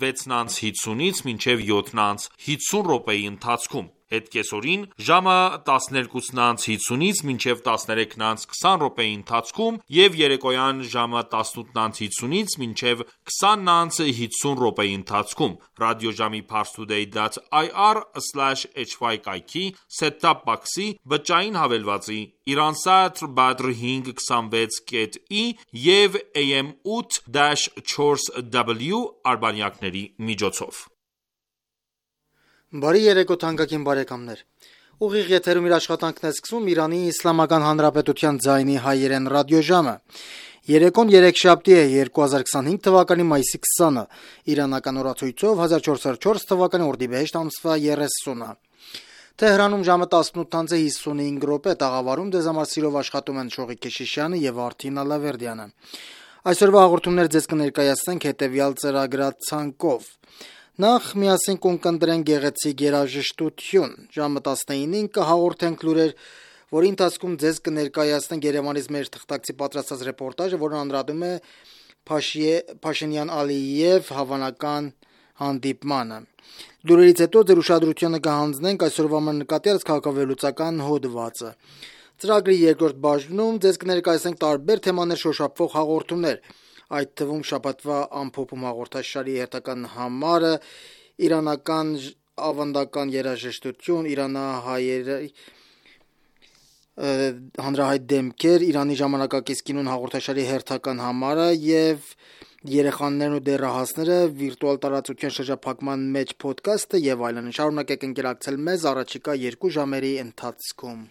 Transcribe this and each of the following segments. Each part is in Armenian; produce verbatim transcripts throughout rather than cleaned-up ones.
վեցն հինգից մինչև յոթն հինգսուն րոպեի ընթացքում։ Հետ կեսօրին ժամը տասներկուսն հինգից մինչև տասներեքն քսան րոպեի ընթացքում եւ երեկոյան ժամը տասնութն հինգից մինչև քսանն հինգսուն րոպեի ընթացքում ռադիոժամի parstoday dot i r slash h y կայքի set-top box-ի բջջային հավելվածի Iransat Badr հինգ քսանվեց կետ ի եւ A M ութ չորս W արբանյակների միջոցով։ Բարի երեկո թանկագին բարեկամներ։ Ուղիղ եթերում իր աշխատանքն է սկսում Իրանի Իսլամական Հանրապետության ձայնի հայերեն ռադիոժամը։ Երեկոն երեքշաբթի է երկու հազար քսանհինգ թվականի մայիսի քսանը, իրանական օրացույցով հազար չորս հարյուր չորս թվականի օրդիբեհեշտ ամսվա երեսունը։ Թեհրանում ժամը տասնութ հիսունհինգ րոպե, տաղավարում ձեզ համար սիրով աշխատում են Շողիկ Քեշիշյանը եւ Արթին Ալավերդյանը։ Այսօրվա հաղորդումներ ձեզ կներկայացնենք հետեւյալ ծրագրացանկով։ Նախ միասին կընկերենք գեղեցիկ երաժշտություն։ Ժամը տասնինին կհաղորդենք լուրեր, որի ընթացքում ձեզ կներկայացնենք Երևանից մեր թղթակցի պատրաստած ռեպորտաժը, որը անդրադառնում է Փաշինյան Ալիև հավանական հանդիպմանը։ Լուրերից հետո ձեր ուշադրությունը կհանձնենք այսօրվա մեր նկատի առած քաղաքավեհլուծական հոդվածը։ Ծրագրի երկրորդ բաժնում ձեզ կներկայացնենք տարբեր թեմաներ շոշափող հաղորդումներ, այդ թվում շաբաթվա ամփոփում հաղորդաշարի հերթական համարը, իրանական ավանդական երաժշտություն, իրանահայերի հանրահայտ դեմքեր, Իրանի ժամանակակից կինոն հաղորդաշարի հերթական համարը եւ երեխաներն ու դեռահասները վիրտուալ տարածության շրջափակման մեջ ոդքասթը եւ այլն։ Շարունակեք ընկերակցել մեզ առաջիկա երկու ժամերի ընթացքում։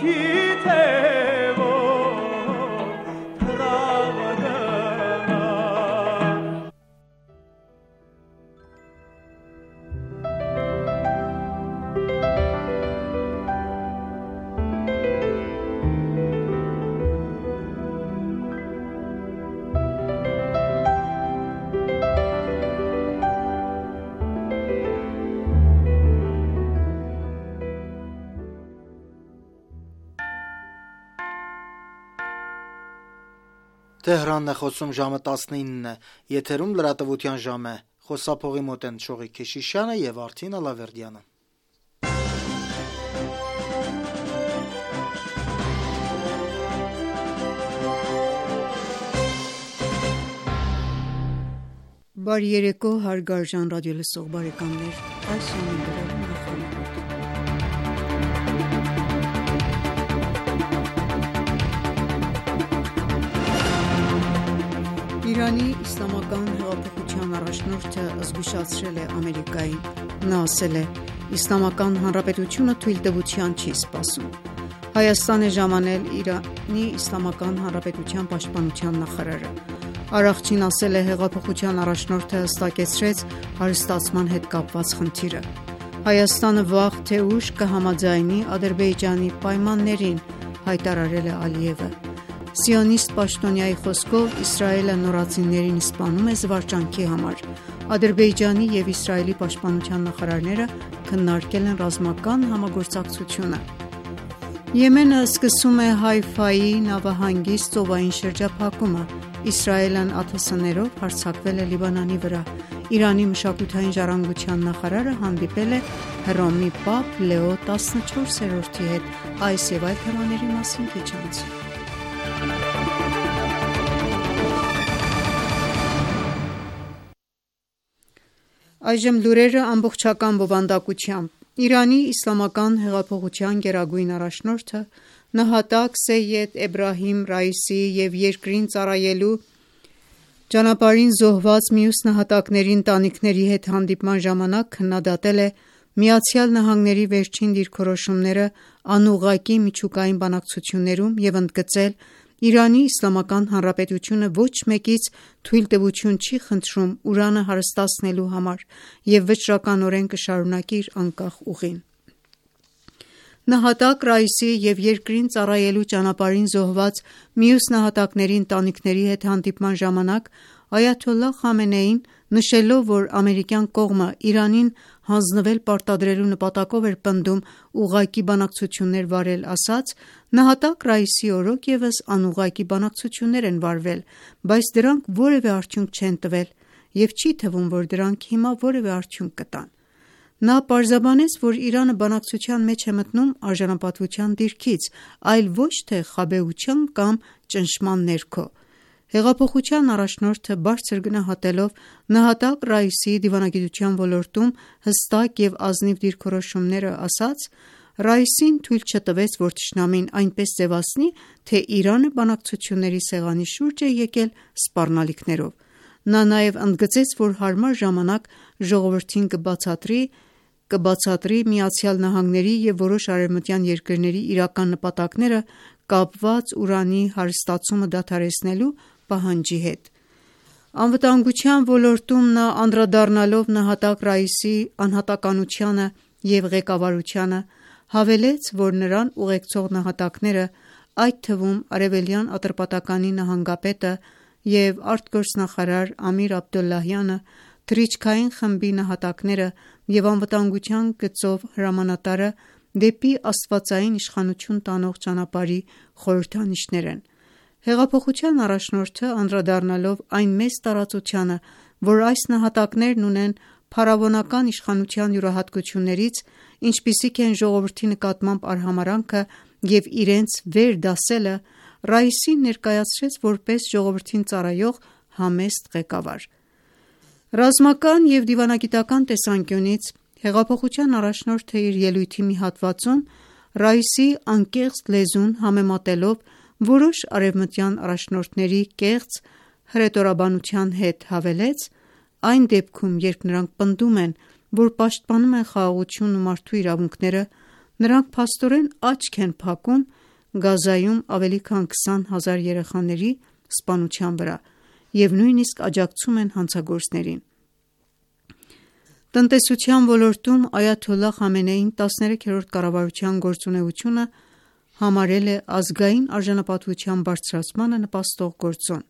Տեհրանն է խոսում ժամը տասնինն է, եթերում լրատվության ժամ է, խոսափողի մոտ են Շողիկ Քեշիշյանը և Արթին Ալավերդյանը։ Բարի երեկո հարգարժան ռադիոլսող բարեկամներ, այս ժամին գրել նախանձուկ։ Իրանի իսլամական հեղափոխության առաջնորդը զգուշացրել է Ամերիկային, նա ասել է. «Իսլամական հանրապետությունը թույլտվության չի սպասում»։ Հայաստան է ժամանել Իրանի Իսլամական Հանրապետության պաշտպանության նախարարը։ Արաղչին ասել է հեղափոխության առաջնորդը հստակեցրեց հարստացման հետ կապված խնդիրը։ Հայաստանը վաղ թե ուշ կհամաձայնի Ադրբեջանի պայմաններին, հայտարարել է Ալիևը։ Սիոնիստ պաշտոնյայի խոսքով Իսրայելը նորածիններին սպանում է զվարճանքի համար։ Ադրբեջանի և Իսրայելի պաշտպանության նախարարները քննարկել են ռազմական համագործակցությունը։ Եմենը սկսում է Հայֆայի նավահանգիստ ծովային շրջափակումը։ Իսրայելն ԱԹՍ-ներով հարձակվել է Լիբանանի վրա։ Իրանի մշակութային ժառանգության նախարարը հանդիպել է Հռոմի պապ Լեո տասնչորսերորդի հետ։ Այս և այլ թեմաների մասին քիչ անց։ Այժմ լուրերը ամբողջական բովանդակությամբ։ Իրանի իսլամական հեղափոխության գերագույն առաջնորդը նահատակ Սեյեդ Էբրահիմ Ռայիսիի և երկրին ծառայելու ճանապարհին զոհված մյուս նահատակների ընտանիքների հետ հանդիպման ժամանակ քննադատել է ԱՄՆ-ի վերջին դիրքորոշումները անուղղակի միջուկային բանակցություններում և ընդգծել. «Իրանի Իսլամական Հանրապետությունը ոչ մեկից թույլտվություն չի խնդրում ուրանը հարստացնելու համար և վճռականորեն կշարունակի իր անկախ ուղին»։ Նահատակ Ռայիսիի և երկրին ծառայելու ճանապարհին զոհված մյուս նահատակների ընտանիքների հետ հանդիպման ժամանակ Այաթոլլահ Խամենեին, նշելով, որ ամերիկյան կողմը Իրանին հանձնվել պարտադրելու նպատակով էր պնդում ուղղակի բանակցություններ վարել, ասաց. «Նահատակ Ռայիսիի օրոք ևս անուղղակի բանակցություններ են վարվել, բայց դրանք որևէ արդյունք չեն տվել և չի թվում, որ դրանք հիմա որևէ արդյունք կտան»։ Նա պարզաբանեց, որ Իրանը բանակցության մեջ է մտնում արժանապատվության դիրքից, այլ ոչ թե խաբեության կամ ճնշման ներքո։ Հեղափոխության առաջնորդը բարձր գնահատելով նահատակ Ռայիսիի դիվանագիտության ոլորտում հստակ և ազնիվ դիրքորոշումները, ասաց. «Ռայիսին թույլ չտվեց, որ թշնամին այնպես ձևացնի, թե Իրանը բանակցությունների սեղանի շուրջ է եկել սպառնալիքներով»։ Նա նաև ընդգծեց, որ հարմար ժամանակ ժողովրդին կբացատրի կբացատրի ԱՄՆ-ի և որոշ արևմտյան երկրների իրական նպատակները կապված ուրանի հարստացումը դադարեցնելու պահանջի հետ։ Անվտանգության ոլորտում նա անդրադառնալով նահատակ Ռայիսիի անհատականությանը և ղեկավարությանը, հավելեց, որ նրան ուղեկցող նահատակները, այդ թվում Արևելյան Ատրպատականի նահանգապետը և արտգործնախարար Ամիր Աբդոլլահյանը, թռիչքային խմբի նահատակները և անվտանգության գծով հրամանատարը դեպի աստվածային իշխանություն տանող ճանապարհի խորհրդանիշներ են։ Հեղափոխության առաջնորդը անդրադառնալով այն մեծ տարածությանը, որ այս նահատակներն ունեն փարավոնական իշխանության յուրահատկություններից, ինչպիսիք են ժողովրդի նկատմամբ արհամարհանքը և իրենց վեր դասելը, Ռայիսին ներկայացրեց որպես ժողովրդին ծառայող համեստ ղեկավար։ Ռազմական և դիվանագիտական տեսանկյունից հեղափոխության առաջնորդը իր ելույթի մի հատվածում Ռայիսիի անկեղծ լեզուն համեմատելով որոշ արևմտյան առաջնորդների կեղծ հռետորաբանության հետ, հավելեց. «Այն դեպքում, երբ նրանք պնդում են, որ պաշտպանում են խաղաղությունն ու մարդու իրավունքները, Նրանք փաստորեն աչք են փակում Գազայում ավելի քան քսան հազար երեխաների սպանության վրա և նույնիսկ աջակցում են հանցագործներին։ Տնտեսության ոլորտում այաթոլլահ Խամենեին տասներեքերորդ կառավարության գործունեությունը համարել է ազգային արժանապատվության բարձրացմանը նպաստող գործոն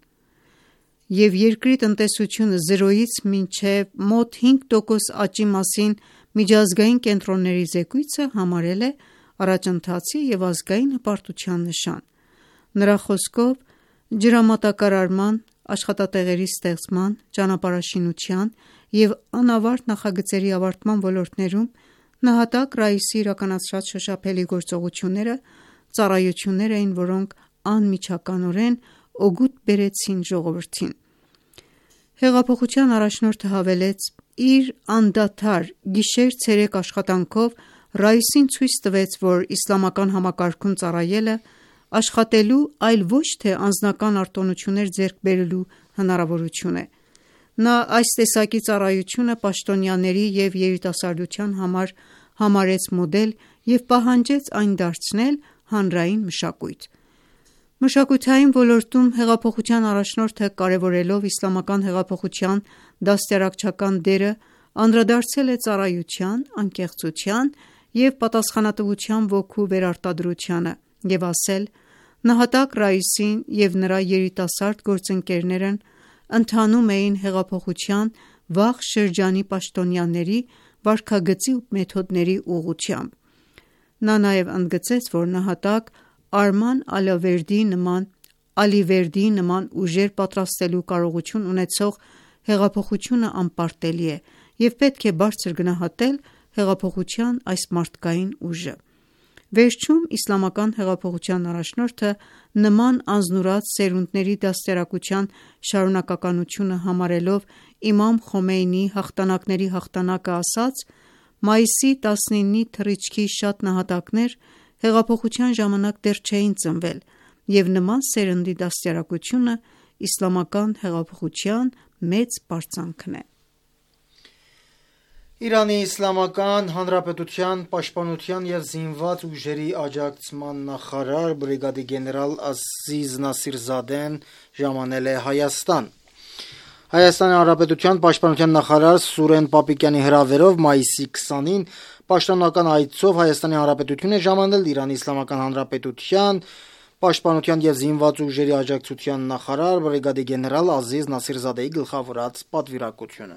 և երկրի տնտեսությունը զրոյից մինչև մոտ հինգ տոկոս աճի մասին միջազգային կենտրոնների զեկույցը համարել է առաջընթացի և ազգային հպարտության նշան։ Նրա խոսքով, ջրամատակարարման, աշխատատեղերի ստեղծման, ճանապարհաշինության և անավարտ նախագծերի ավարտման ոլորտներում նահատակ Ռայիսի իրականացրած շոշափելի գործողությունները ծառայություններ էին, որոնք անմիջականորեն օգուտ բերեցին ժողովրդին։ Հեղափոխության առաջնորդը հավելեց. «Իր անդադար գիշեր-ցերեկ աշխատանքով Ռայիսին ցույց տվեց, որ իսլամական համակարգում ծառայելը աշխատելու, այլ ոչ թե անձնական արտոնություններ ձեռք բերելու հնարավորություն է։ Նա այս տեսակի ծառայությունը պաշտոնյաների և երիտասարդության համար համարեց մոդել և պահանջեց այն դարձնել հանրային մշակույթ»։ Մշակութային ոլորտում հեղափոխության առաջնորդը, կարևորելով իսլամական հեղափոխության դաստիարակչական դերը, անդրադարձել է ծառայության, անկեղծության և պատասխանատվության ոգու վերարտադրությանը և ասել. «Նահատակ Ռայիսին և նրա երիտասարդ գործընկերներն ընթանում էին հեղափոխության վաղ շրջանի պաշտոնյաների վարքագծի ու մեթոդների ուղղությամբ»։ Նա նաև ընդգծեց, որ նահատակ Արման Ալիվերդիի նման ուժեր պատրաստելու կարողություն ունեցող հեղափոխությունը անպարտելի է և պետք է բարձր գնահատել հեղափոխության այս մարդկային ուժը։ Վերջում իսլամական հեղափոխության առաջնորդը նման անձնուրաց սերունդների դաստիարակության շարունակականությունը համարելով իմամ Խոմեյնիի հաղթանակների հաղթանակը ասաց. «Մայիսի տասնիննի թռիչքի շատ նահատակներ հեղափոխության ժամանակ դեռ չէին ծնվել և նման սերնդի դաստիարակությունը իսլամական հեղափոխության մեծ պարծանքն է»։ Իրանի Իսլամական Հանրապետության պաշտպանության և զինված ուժերի աջակցման նախարար բրիգադի գեներալ Ազիզ Նասիրզադեն ժամանել է Հայաստան։ Հայաստանի Հանրապետության պաշտպանության նախարար Սուրեն Պապիկյանի հրավերով մայիսի քսանին պաշտոնական այցով Հայաստանի Հանրապետություն է ժամանել Իրանի Իսլամական Հանրապետության պաշտպանության և զինված ուժերի աջակցության նախարար բրիգադի գեներալ Ազիզ Նասիրզադեի գլխավորած պատվիրակությունը։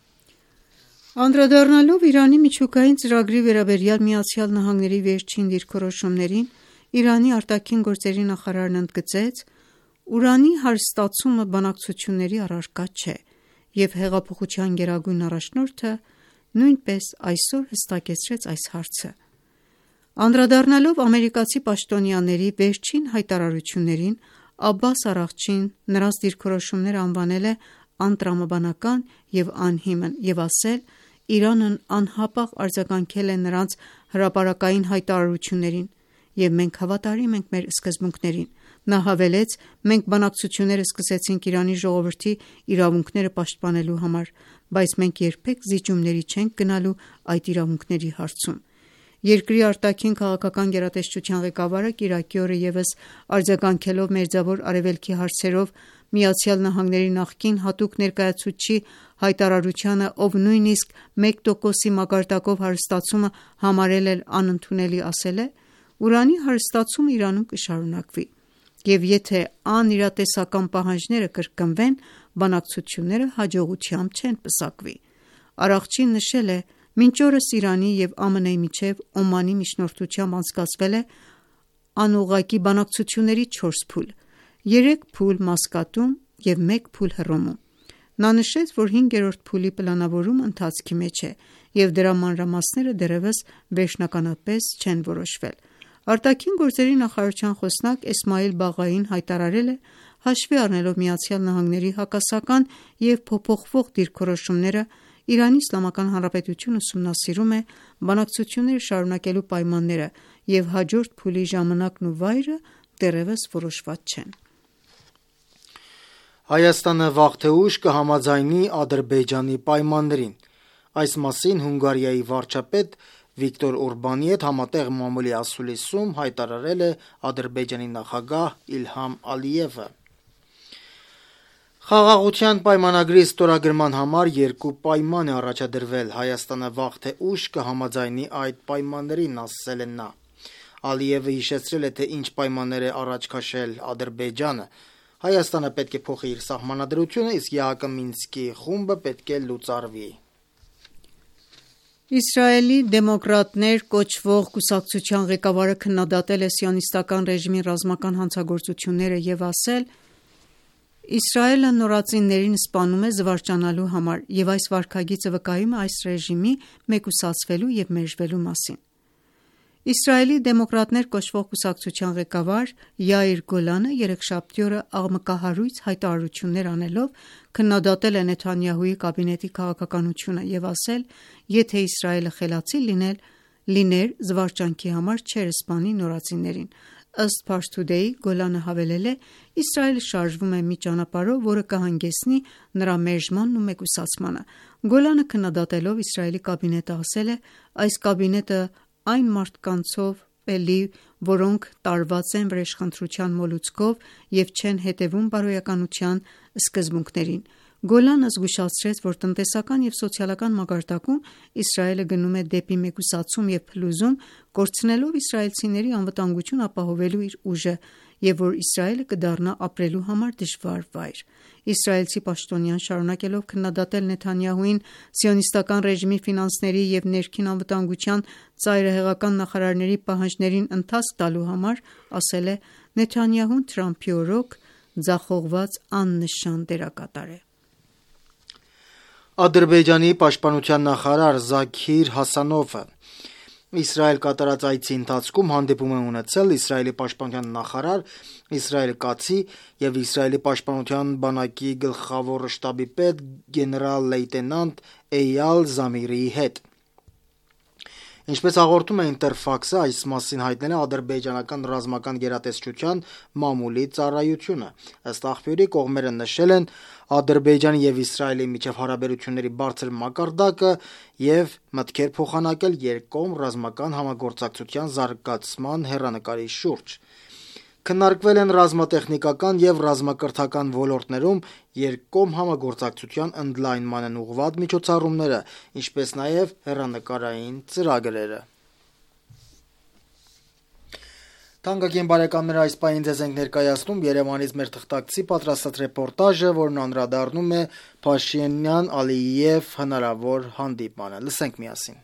Անդրադառնալով Իրանի միջուկային ծրագրի վերաբերյալ ԱՄՆ-ի վերջին դիրքորոշումներին, Իրանի արտաքին գործերի նախարարն ընդգծեց. «Ուրանի հարստացումը բանակցությունների առարկա չէ, և հեղափոխության գերագույն առաջնորդը նույնպես այսօր հստակեցրեց այս հարցը»։ Անդրադառնալով ամերիկացի պաշտոնյաների վերջին հայտարարություններին, Աբբաս Արաղչին նրանց դիրքորոշումները անվանել է անտրամաբանական և անհիմն և ասել. «Իրանն անհապաղ արձագանքել է նրանց հրապարակային հայտարարություններին, և մենք հավատարիմ ենք մեր սկզբունքներին»։ Նա հավելեց. «Մենք բանակցություններ սկսեցինք Իրանի ժողովրդի իրավունքները պաշտպանելու համար, բայց մենք երբեք զիջումների չենք գնալու այդ իրավունքների հարցում»։ Երկրի արտաքին քաղաքական գերատեսչության ղեկավարը կիրակի օրը ևս արձագանքելով Մերձավոր Արևելքի հարցերով ԱՄՆ նախկին հատուկ ներկայացուցչի հայտարարությանը, ով նույնիսկ մեկ տոկոսի մակարդակով հարստացումը համարել էր անընդունելի, ասել է. «Ուրանի հարստացումը Իրանում կշարունակվի, և եթե անիրատեսական պահանջները կրկնվեն, բանակցությունները հաջողությամբ չեն պսակվի»։ Արաղչին նշել է. «Մինչ օրս Իրանի և ԱՄՆ-ի միջև Օմանի միջնորդությամբ անցկացվել է անուղղակի բանակցությունների չորս փուլ, երեք փուլ Մասկատում և մեկ փուլ Հռոմում»։ Նա նշեց, որ հինգերորդ փուլի պլանավորումը ընթացքի մեջ է, և դրա մանրամասները դեռևս վերջնականապես չեն որոշվել։ Արտաքին գործերի նախարարության խոսնակ Էսմայիլ Բաղային հայտարարել է. «Հաշվի առնելով ԱՄՆ-ի հակասական և փոփոխվող դիրքորոշումները, Իրանի Իսլամական Հանրապետությունն ուսումնասիրում է բանակցությունները շարունակելու պայմանները, և հաջորդ փուլի ժամանակն ու վայրը դեռևս որոշված չեն»։ Հայաստանը վաղ թե ուշ կհամաձայնի Ադրբեջանի պայմաններին։ Այս մասին Հունգարիայի վարչապետ Վիկտոր Օրբանի հետ համատեղ մամուլի ասուլիսում հայտարարել է Ադրբեջանի նախագահ Իլհամ Ալիևը։ Խաղաղության պայմանագրի ստորագրման համար երկու պայման է առաջադրվել, Հայաստանը վաղ թե ուշ կհամաձայնի այդ պայմաններին, ասել է նա։ Ալիևը հիշեցրել է, թե ինչ պայմաններ է առաջ քաշել Ադրբեջանը։ Հայաստանը պետք է փոխի իր սահմանադրությունը, իսկ ԵԱՀԿ Մինսկի խումբը պետք է լուծարվի։ Իսրայելի դեմոկրատներ կոչվող կուսակցության ղեկավարը քննադատել է սիոնիստական ռեժիմի ռազմական հանցագործությունները և ասել. «Իսրայելը նորածիններին սպանում է զվարճանալու համար, և այս վարքագիծը վկայում է այս ռեժիմի մեկուսացվելու և մերժվելու մասին»։ Իսրայելի դեմոկրատներ կոչվող կուսակցության ղեկավար Յայիր Գոլանը երեքշաբթի օրը աղմկահարույց հայտարարություններ անելով քննադատել է Նեթանյահուի կաբինետի քաղաքականությունը և ասել. «Եթե Իսրայելը խելացի լիներ, լիներ զվարճանքի համար չէր սպանի նորածիններին»։ Ըստ Pars Today, Գոլանը հավելել է. «Իսրայելը շարժվում է մի ճանապարհով, որը կհանգեցնի նրա մերժմանն ու մեկուսացմանը»։ Գոլանը քննադատելով Իսրայելի կաբինետը ասել է. «Այս կաբինետը այն մարդկանցով է լի, որոնք տարված են վրեժխնդրության մոլուցքով և չեն հետևում բարոյականության սկզբունքներին»։ Գոլանը զգուշացրեց, որ տնտեսական և սոցիալական մակարդակում Իսրայելը գնում է դեպի մեկուսացում և փլուզում, կորցնելով իսրայելցիների անվտանգություն ապահովելու իր ուժը, և որ Իսրայելը կդառնա ապրելու համար դժվար վայր։ Իսրայելցի պաշտոնյան շարունակելով քննադատել Նեթանյահուին սիոնիստական ռեժիմի ֆինանսների և ներքին անվտանգության ծայրահեղական նախարարների պահանջներին ընթացք տալու համար, ասել է. «Նեթանյահուն Թրամփի օրոք ձախողված աննշան դերակատար է»։ Ադրբեջանի պաշտպանության նախարար Զաքիր Հասանովը Իսրայել կատարած այցի ընթացքում հանդիպում է ունեցել Իսրայելի պաշտպանության նախարար Իսրայել Կացի և Իսրայելի պաշտպանության բանակի գլխավոր շտաբի պետ գեներալ լեյտենանտ Էյալ Զամիրիի հետ։ Ինչպես հաղորդում է Ինտերֆաքսը, այս մասին հայտնել է ադրբեջանական ռազմական գերատեսչության մամուլի ծառայությունը։ Ըստ աղբյուրի, կողմերը նշել են Ադրբեջանի և Իսրայելի միջև հարաբերությունների բարձր մակարդակը և մտքեր փոխանակել երկկողմ ռազմական համագործակցության զարգացման հեռանկարի շուրջ։ Քննարկվել են ռազմատեխնիկական և ռազմակրթական ոլորտներում երկկողմ համագործակցության ընդլայնմանն ուղղված միջոցառումները, ինչպես նաև հեռանկարային ծրագրերը։ Թանկագին բարեկամներ, այս պահին ձեզ ենք ներկայացնում Երևանից մեր թղթակցի պատրաստած ռեպորտաժը, որն անդրադառնում է Փաշինյան-Ալիև հնարավոր հանդիպմանը։ Լսենք միասին։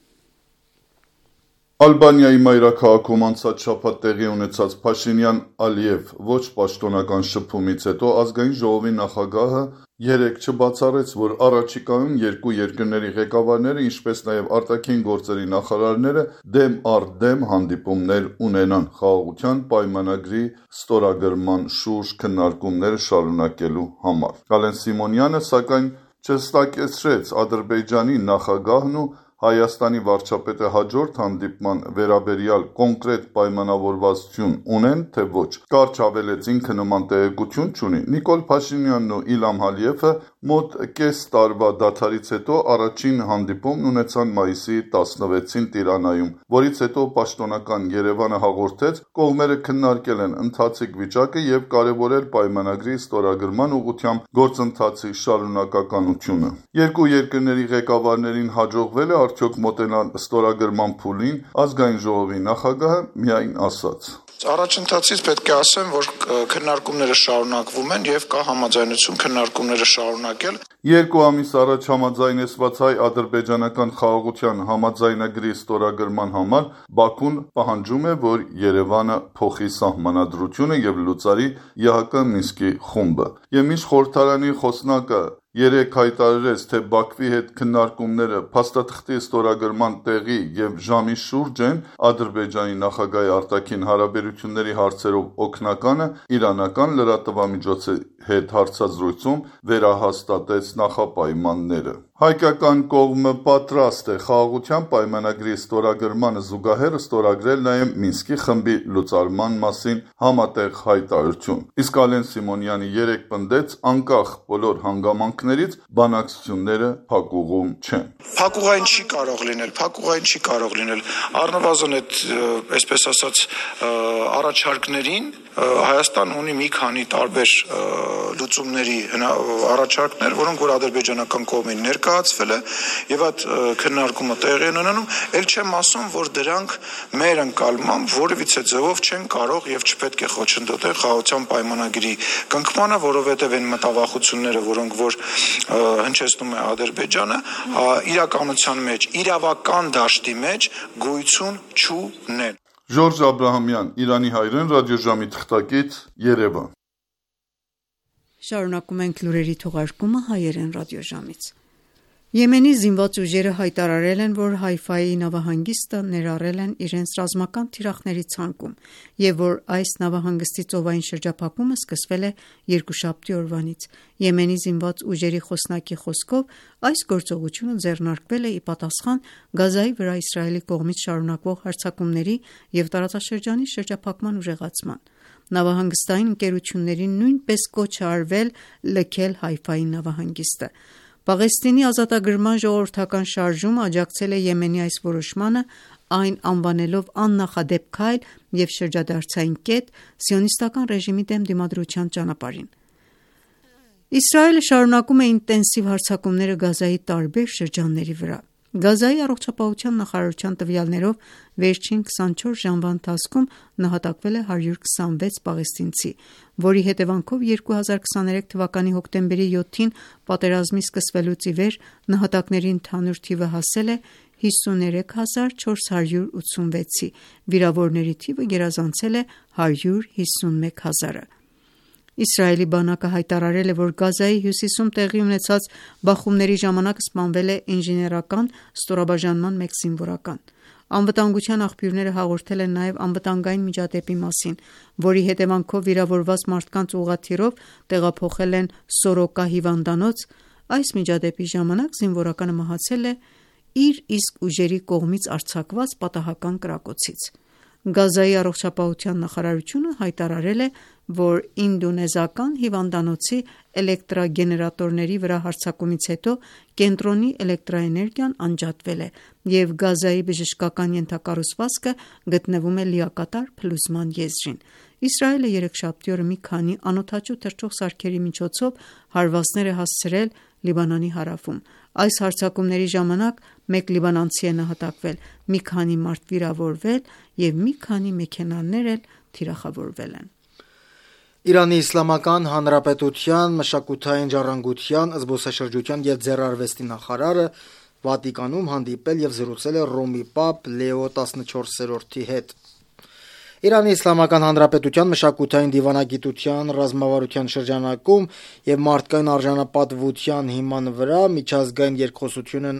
Ալբանիայի մայրաքաղաքում անցած շաբաթ տեղի ունեցած Փաշինյան-Ալիև ոչ պաշտոնական շփումից հետո Ազգային ժողովի նախագահը երեկ չբացառեց, որ առաջիկայում երկու երկրների ղեկավարները, ինչպես նաև արտաքին գործերի նախարարները դեմ առ դեմ հանդիպումներ ունենան խաղաղության պայմանագրի ստորագրման շուրջ քննարկումները շարունակելու համար։ Գալեն Սիմոնյանը, սակայն, չհստակեցրեց Ադրբեջանի նախագահն ու Հայաստանի վարչապետը հաջորդ հանդիպման վերաբերյալ կոնկրետ պայմանավորվածություն ունեն, թե ոչ։ Կարճ ավելեց, ինքը նման տեղեկություն չունի։ Նիկոլ Փաշինյանն ու Իլհամ Ալիևը մոտ կես տարվա դադարից հետո առաջին հանդիպումն ունեցան մայիսի տասնվեցին Տիրանայում, որից հետո պաշտոնական Երևանը հաղորդեց, կողմերը քննարկել են ընթացիկ վիճակը և կարևորել պայմանագրի ստորագրման ուղղությամբ գործընթացի շարունակականությունը։ Երկու երկրների ղեկավարներին հաջողվել է արդյոք մոտենալ ստորագրման փուլին, Ազգային ժողովի նախագահը միայն ասաց. Առաջընթացից պետք է ասեմ, որ քննարկումները շարունակվում են և կա համաձայնություն քննարկումները շարունակել։ Երկու ամիս առաջ համաձայնեցված հայ-ադրբեջանական խաղաղության համաձայնագրի ստորագրման համար Բաքուն պահանջում է, որ Երևանը փոխի սահմանադրությունը և լուծարի ԵԱՀԿ Մինսկի խումբը։ Եվ մինչ խորհրդարանի խոսնակը երեկ հայտարարեց, թե Բաքվի հետ քննարկումները փաստաթղթի ստորագրման տեղի և ժամի շուրջ են, Ադրբեջանի նախագահի արտաքին հարաբերությունների հարցերով օգնականը իրանական լրատվամիջոցի հետ հարցազրույցում վերահաստատեց նախապայմանները։ Հայկական կողմը պատրաստ է խաղաղության պայմանագրի ստորագրմանը զուգահեռ ստորագրել նաև Մինսկի խմբի լուծարման մասին համատեղ հայտարարություն։ Իսկ Ալեն Սիմոնյանի երեկ պնդեց, անկախ բոլոր հանգամանքներից բանակցությունները փակուղում չեն։ Փակուղային չի կարող լինել, փակուղային չի կարող լինել։ Առնվազն այդ, այսպես ասած, առաջարկներին Հայաստան ունի մի քանի տարբեր լուծումների առաջարկներ, որոնք որ ադրբեջանական կողմին ներկայացվել է եւ այդ քննարկումը տեղի են ունենում, ել չեմ ասում, որ դրանք մեր ընկալմամբ որևիցե ձևով չեն կարող եւ չպետք է խոչընդոտեն խաղաղության պայմանագրի կնքմանը, որովհետեւ այն մտավախությունները, որոնք որ հնչեցնում է Ադրբեջանը, իրականության մեջ, իրավական դաշտի մեջ գոյություն չունեն։ Ժորժ Աբրահամյան, Իրանի հայրեն ռադիոժամի թղթակից, Երևան։ Շարունակում ենք լուրերի թողարկումը հայերեն ռադիոժամից։ Եմենի զինված ուժերը հայտարարել են, որ Հայֆայի նավահանգիստը ներառել են իրենց ռազմական թիրախների ցանկում եւ որ այս նավահանգստի ծովային շրջափակումը սկսվել է երկուշաբթի օրվանից։ Եմենի զինված ուժերի խոսնակի խոսքով այս գործողությունը ձեռնարկվել է ի պատասխան Գազայի վրա Իսրայելի կողմից շարունակվող հարձակումների եւ տարածաշրջանի շրջափակման ուժեղացման։ Նավահանգստային ընկերություններին նույնպես կոչ է արվել լքել Հայֆայի նավահանգիստը։ Պաղեստինի ազատագրման ժողովրդական շարժումը աջակցել է Եմենի այս որոշմանը, այն անվանելով աննախադեպ քայլ եւ շրջադարձային կետ սիոնիստական ռեժիմի դեմ դիմադրության ճանապարհին։ Իսրայելը շարունակում է ինտենսիվ հարձակումները Գազայի տարբեր շրջանների վրա։ Գազայի առողջապահության նախարարության տվյալներով վերջին քսանչորս ժամվա ընթացքում նահատակվել է հարյուր քսանվեց պաղեստինցի, որի հետևանքով երկու հազար քսաներեք թվականի հոկտեմբերի յոթին պատերազմի սկսվելուց ի վեր նահատակների ընդհանուր թիվը հասել է հիսուներեք հազար չորս հարյուր ութսունվեցի, վիրավորների թիվը գերազանցել է հարյուր հիսունմեկ հազարը։ Իսրայելի բանակը հայտարարել է, որ Գազայի հյուսիսում տեղի ունեցած բախումների ժամանակ սպանվել է ինժեներական ստորաբաժանման մեկ զինվորական։ Անվտանգության աղբյուրները հաղորդել են նաև անվտանգային միջադեպի մասին, որի հետևանքով վիրավորված մարդկանց ուղղաթիռով տեղափոխել են Սորոկա հիվանդանոց։ Այս միջադեպի ժամանակ զինվորականը մահացել է իր իսկ ուժերի կողմից արձակված պատահական կրակոցից։ Գազայի առողջապահության նախարարությունը հայտարարել է, որ ինդոնեզական հիվանդանոցի էլեկտրագեներատորների վրա հարձակումից հետո կենտրոնի էլեկտրաէներգիան անջատվել է և Գազայի բժշկական ենթակառուցվածքը գտնվում է լիակատար փլուզման եզրին։ Իսրայելը երեքշաբթի օրը մի քանի անօդաչու թռչող սարքերի միջոցով հարվածներ է հասցրել Լիբանանի հարավում։ Այս հարձակումների ժամանակ մեկ լիբանանցի է նահատակվել, մի քանի մարդ վիրավորվել և մի քանի մեքենաներ էլ թիրախավորվել են։ Իրանի Իսլամական Հանրապետության մշակութային ժառանգության, զբոսաշրջության և ձեռարվեստի նախարարը Վատիկանում հանդիպել և զրուցել է Ռոմի պապ Լեո տասնչորսերորդի հետ։ Իրանի Իսլամական Հանրապետության մշակութային դիվանագիտության ռազմավարության շրջանակում և մարդկային արժանապատվության հիման վրա միջազգային երկխոսությունն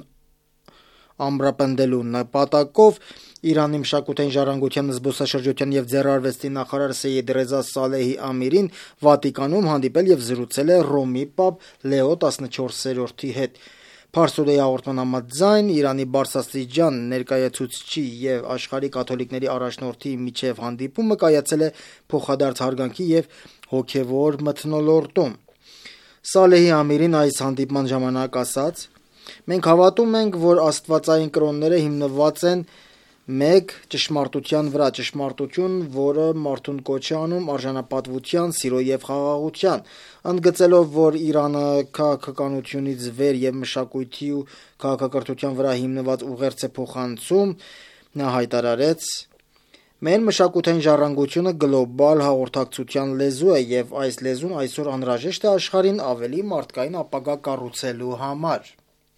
ամրապնդելու նպատակով Իրանի մշակութային ժառանգության, զբոսաշրջության և ձեռարվեստի նախարար Սեյեդ Ռեզա Սալեհի Ամիրին Վատիկանում հանդիպել և զրուցել է Ռոմի պապ Լեո տասնչորսերորդի հետ։ Փարսուդեի հաղորդման համաձայն Իրանի բարձրաստիճան ներկայացուցչի և աշխարհի կաթոլիկների առաջնորդի միջև հանդիպումը կայացել է փոխադարձ հարգանքի և հոգևոր մթնոլորտում։ Սալեհի Ամիրին այս հանդիպման ժամանակ ասաց. «Մենք հավատում ենք, որ աստվածային կրոնները հիմնված են մեկ ճշմարտության վրա, ճշմարտություն, որը մարդուն կոչ է անում արժանապատվության, սիրո և խաղաղության»։ Ընդգծելով, որ Իրանը քաղաքականությունից վեր և մշակույթի ու քաղաքակրթության վրա հիմնված ուղերձ է փոխանցում, նա հայտարարեց. «Մեր մշակութային ժառանգությունը գլոբալ հաղորդակցության լեզու է և այս լեզուն այսօր անհրաժեշտ է աշխարհին ավելի մարդկային ապագա կառուցելու համար»։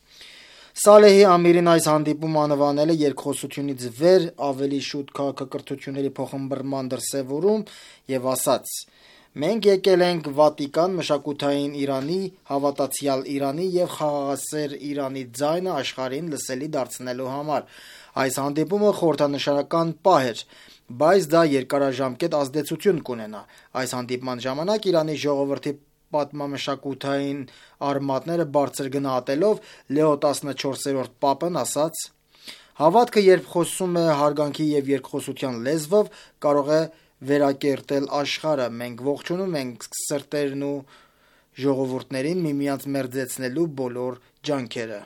Սալեհի Ամիրին այս հանդիպումը անվանել է երկխոսությունից վեր ավելի շուտ քաղաքակրթությունների փոխըմբռնման դրսևորում և ասաց. «Մենք եկել ենք Վատիկան մշակութային Իրանի, հավատացյալ Իրանի և խաղաղասեր Իրանի ձայնը աշխարհին լսելի դարձնելու համար։ Այս հանդիպումը խորհրդանշական պահ էր, բայց դա երկարաժամկետ ազդեցություն կունենա։ Այս հանդիպման ժամանակ Իրանի ժողովրդի պատմամշակութային արմատները բարձր գնահատելով Լեո տասնչորսերորդ պապն ասաց. «Հավատքը, երբ խոսում է հարգանքի և երկխոսության լեզվով, կարող է վերակերտել աշխարհը։ Մենք ողջունում ենք սրտերն ու ժողովուրդներին միմյանց մերձեցնելու բոլոր ջանքերը»։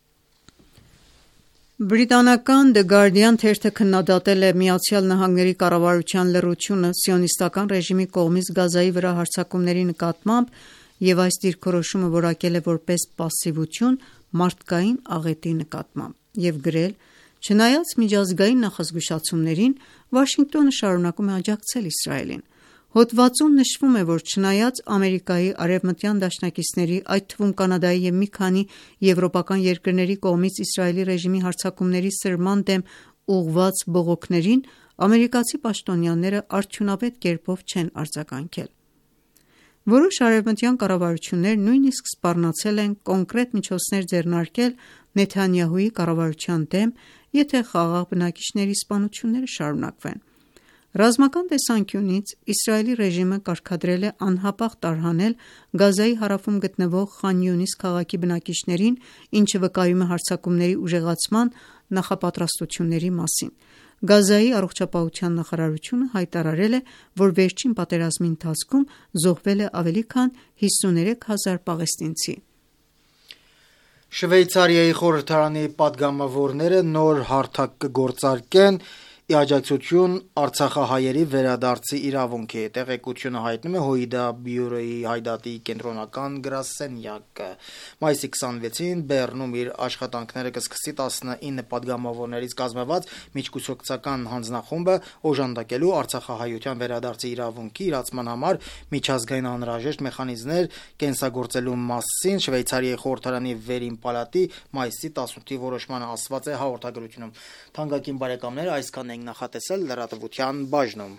Բրիտանական The Guardian թերթը քննադատել է Միացյալ Նահանգների կառավարության լռությունը սիոնիստական ռեժիմի կողմից Գազայի վրա հարձակումների նկատմամբ և այս դիրքորոշումը որակել է որպես պասիվություն մարդկային աղետի նկատմամբ և գրել. «Չնայած միջազգային նախազգուշացումներին, Վաշինգտոնը շարունակում է աջակցել Իսրայելին»։ Հոդվածում նշվում է, որ չնայած Ամերիկայի, արևմտյան դաշնակիցների, այդ թվում Կանադայի և մի քանի եվրոպական երկրների կողմից Իսրայելի ռեժիմի հարձակումների սրման դեմ ուղղված բողոքներին, ամերիկացի պաշտոնյաները արդյունավետ կերպով չեն արձագանքել։ Որոշ արևմտյան կառավարություններ նույնիսկ սպառնացել են կոնկրետ միջոցներ ձեռնարկել Նեթանյահուի կառավարության դեմ, եթե խաղաղ բնակիչների սպանությունները շարունակվեն։ Ռազմական տեսանկյունից Իսրայելի ռեժիմը կարգադրել է անհապաղ տարհանել Գազայի հարավում գտնվող Խան Յունիս քաղաքի բնակիչներին, ինչը վկայում է հարձակումների ուժեղացման նախապատրաստությունների մասին։ Գազայի առողջապահության նախարարությունը հայտարարել է, որ վերջին պատերազմի ընթացքում զոհվել է ավելի քան հիսուներեք հազար պաղեստինցի։ Շվեյցարիայի խորհրդարանի պատգամավորները նոր հարթակ կգործարկեն ի աջակցություն արցախահայերի վերադարձի իրավունքի։ Տեղեկությունը հայտնում է ՀՅԴ բյուրոյի հայդատի կենտրոնական գրասենյակը։ Մայիսի քսանվեցին Բեռնում իր աշխատանքները կսկսի տասնինը պատգամավորներից կազմված միջկուսակցական հանձնախումբը օժանդակելու արցախահայության վերադարձի իրավունքի իրացման համար միջազգային անհրաժեշտ մեխանիզմներ կենսագործելու մասին Շվեյցարիայի խորհրդարանի վերին պալատի մայիսի տասնութի որոշմանը ասված է հաղորդագրությունում։ Թանկագին բարեկամներ, այսքան ենք նախատեսել լրատվության բաժնում։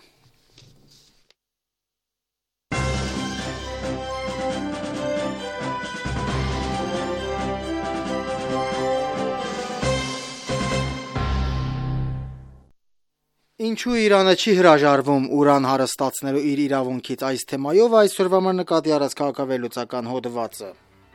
Ինչու Իրանը չի հրաժարվում ուրան հարստացնելու իր իրավունքից, այս թեմայով այսօրվա մեր նկատի առած քաղաքավեհլուծական հոդվածը։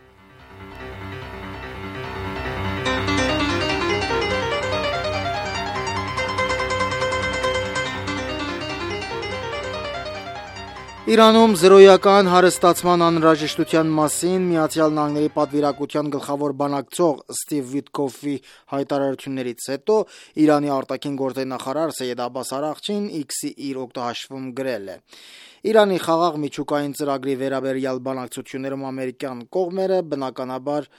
Իրանում զրոյական հարստացման անհրաժեշտության մասին Միացյալ Նահանգների պատվիրակության գլխավոր բանակցող Ստիվ Վիտկոֆի հայտարարություններից հետո Իրանի արտաքին գործերի նախարար Սեյեդ Աբբաս Արաղչին X-ի իր օգտահաշվում գրել է. «Իրանի խաղաղ միջուկային ծրագրի վերաբերյալ բանակցություններում ամերիկյան կողմերը բնականաբար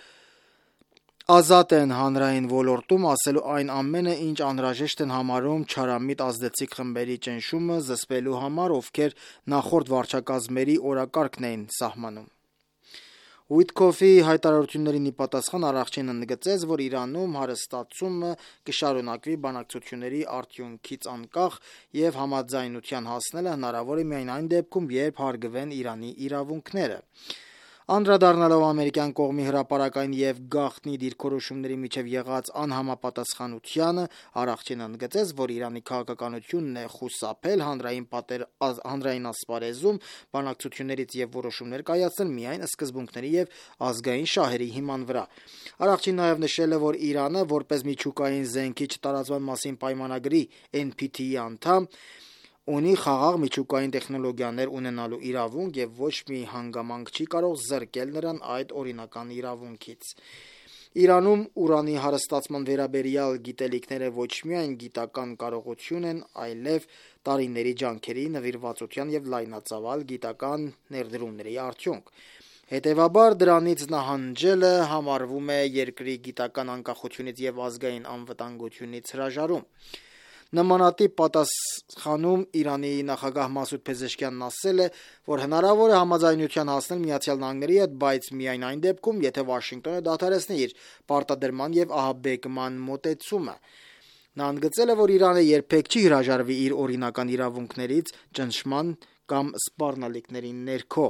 ազատ են հանրային ոլորտում ասելու այն ամենը, ինչ անհրաժեշտ են համարում չարամիտ ազդեցիկ խմբերի ճնշումը զսպելու համար, ովքեր նախորդ վարչակազմերի օրակարգն էին սահմանում»։ Ուիտկոֆի հայտարարություններին ի պատասխան Արաղչինը ընդգծեց, որ Իրանում հարստացումը կշարունակվի բանակցությունների արդյունքից անկախ և համաձայնության հասնելը հնարավոր է միայն այն դեպքում, երբ հարգվեն Իրանի իրավունքները։ Անդրադառնալով ամերիկյան կողմի հրապարակային և գաղտնի դիրքորոշումների միջև եղած անհամապատասխանությանը, Արաղչինը ընդգծեց, որ Իրանի քաղաքականությունն է խուսափել հանրային, պատեր, հանրային ասպարեզում բանակցություններից և որոշումներ կայացնել միայն սկզբունքների և ազգային շահերի հիման վրա։ Արաղչին նաև նշել է, որ Իրանը, որպես միջուկային զենքի չտարածման մասին պայմանագրի N P T-ի անդամ, ունի խաղաղ միջուկային տեխնոլոգիաներ ունենալու իրավունք և ոչ մի հանգամանք չի կարող զրկել նրան այդ օրինական իրավունքից։ Իրանում ուրանի հարստացման վերաբերյալ գիտելիքները ոչ միայն գիտական կարողություն են, այլև տարիների ջանքերի, նվիրվածության և լայնածավալ գիտական ներդրումների արդյունք։ Հետևաբար դրանից նահանջելը համարվում է երկրի գիտական անկախությունից և ազգային անվտանգությունից հրաժարում։ Նմանատիպ պատասխանում Իրանի նախագահ Մասուդ Փեզեշքյանն ասել է, որ հնարավոր է համաձայնության հասնել Միացյալ Նահանգների հետ, բայց միայն այն դեպքում, եթե Վաշինգտոնը դադարեցնի իր պարտադրման և ահաբեկման մոտեցումը։ Նա ընդգծել է, որ Իրանը երբեք չի հրաժարվի իր օրինական իրավունքներից ճնշման կամ սպառնալիքների ներքո։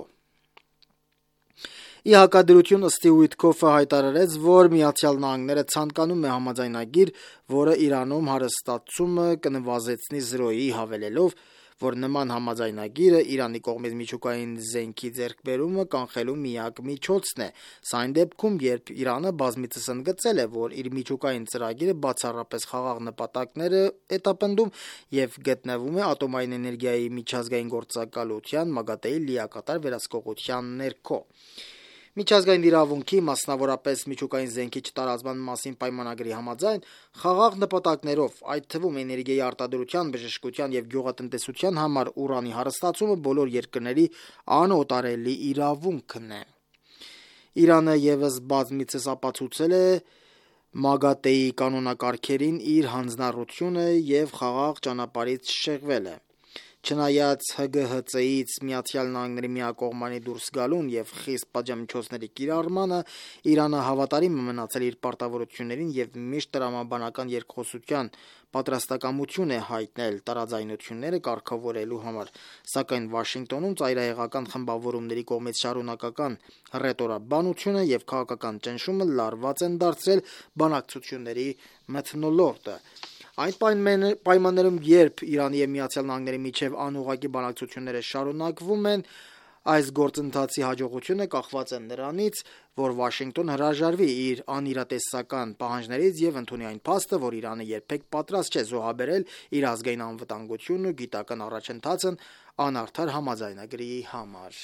Ի հակադրություն Ստիվ Ուիտկոֆը հայտարարեց, որ Միացյալ Նահանգները ցանկանում է համաձայնագիր, որը Իրանում հարստացումը կնվազեցնի զրոյի, հավելելով, որ նման համաձայնագիրը Իրանի կողմից միջուկային զենքի ձեռքբերումը կանխելու միակ միջոցն է։ Սա այն դեպքում, երբ Իրանը բազմիցս ընդգծել է, որ իր միջուկային ծրագիրը բացառապես խաղաղ նպատակներ է տապնդում եւ գտնվում է ատոմային էներգիայի միջազգային գործակալության մագատեի լիակատար վերահսկողության ներքո։ Միջազգային իրավունքի, մասնավորապես միջուկային զենքի չտարածման մասին պայմանագրի համաձայն, խաղաղ նպատակներով, այդ թվում էներգիայի արտադրության, բժշկության եւ գյուղատնտեսության համար ուրանի հարստացումը բոլոր երկրների անօտարելի իրավունքն է։ Իրանը եւս բազմիցս ապացուցել է մագատեի կանոնակարգերին իր հանձնառությունը եւ խաղաղ ճանապարհից շեղվել է։ Չնայած Հ Գ Հ Ց-ից Միացյալ Նահանգների միակողմանի դուրս գալուն եւ խիստ պատժամիջոցների կիրառմանը, Իրանը հավատարիմ է մնացել իր պարտավորություններին եւ միշտ տրամաբանական երկխոսության պատրաստակամություն է հայտնել տարաձայնությունները կարգավորելու համար, սակայն Վաշինգտոնում ծայրահեղական խմբավորումների կողմից շարունակական ռետորաբանությունը եւ քաղաքական ճնշումը լարված են դարձրել բանակցությունների մթնոլորտը։ Այն պայմաններում, երբ Իրանի եւ Միացյալ Նահանգների միջև անուղղակի բանակցությունները շարունակվում են, այս գործընթացի հաջողությունը կախված է նրանից, որ Վաշինգտոնը հրաժարվի իր անիրատեսական պահանջներից եւ ընդունի այն փաստը, որ Իրանը երբեք պատրաստ չէ զոհաբերել իր ազգային անվտանգությունն ու գիտական առաջընթացն անարդար համաձայնագրի համար։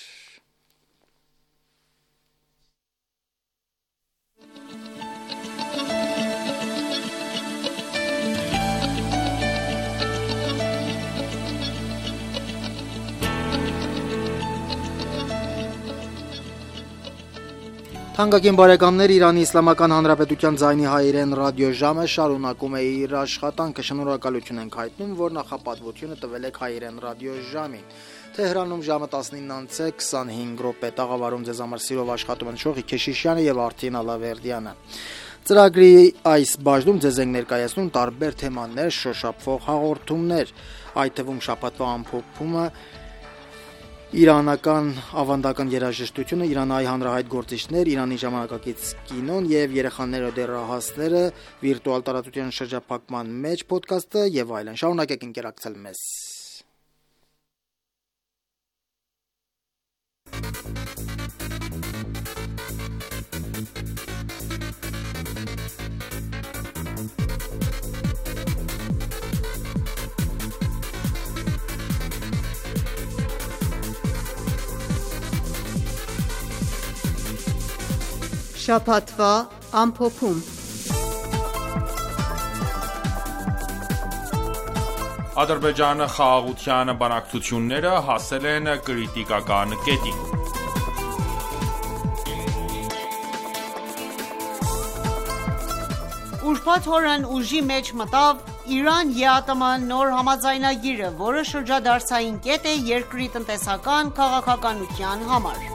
Թանկագին բարեկամներ, Իրանի Իսլամական Հանրապետության ձայնի հայերեն ռադիոժամը շարունակում է իր աշխատանքը։ Շնորհակալություն ենք հայտնում, որ նախապատվությունը տվել եք հայերեն ռադիոժամին։ Թեհրանում ժամը տասնինը քսանհինգ րոպե, տաղավարում ձեզ համար սիրով աշխատում են Շողի Քեշիշյանը եւ Արթին Ալավերդյանը։ Ծրագրի այս բաժնում ձեզ ենք ներկայացնում տարբեր թեմաներ, շոշափող հաղորդումներ, այդ թվում շաբաթվա ամփոփումը, իրանական ավանդական երաժշտությունը, Իրանահայ հանրահայտ գործիչներ, Իրանի ժամանակակից կինոն եւ երեխաները դեռահասները վիրտուալ տարածության շրջափակման մեջ ոդքասթը եւ այլն։ Շարունակեք ընկերակցել մեզ։ Շաբաթվա ամփոփում։ Ադրբեջանը խաղաղության բանակցությունները հասել են կրիտիկական կետին։ Ուրբաթ օրն ուժի մեջ մտավ Իրան-ԵԱՏՄ նոր համաձայնագիրը, որը շրջադարձային կետ է երկրի տնտեսական քաղաքականության համար։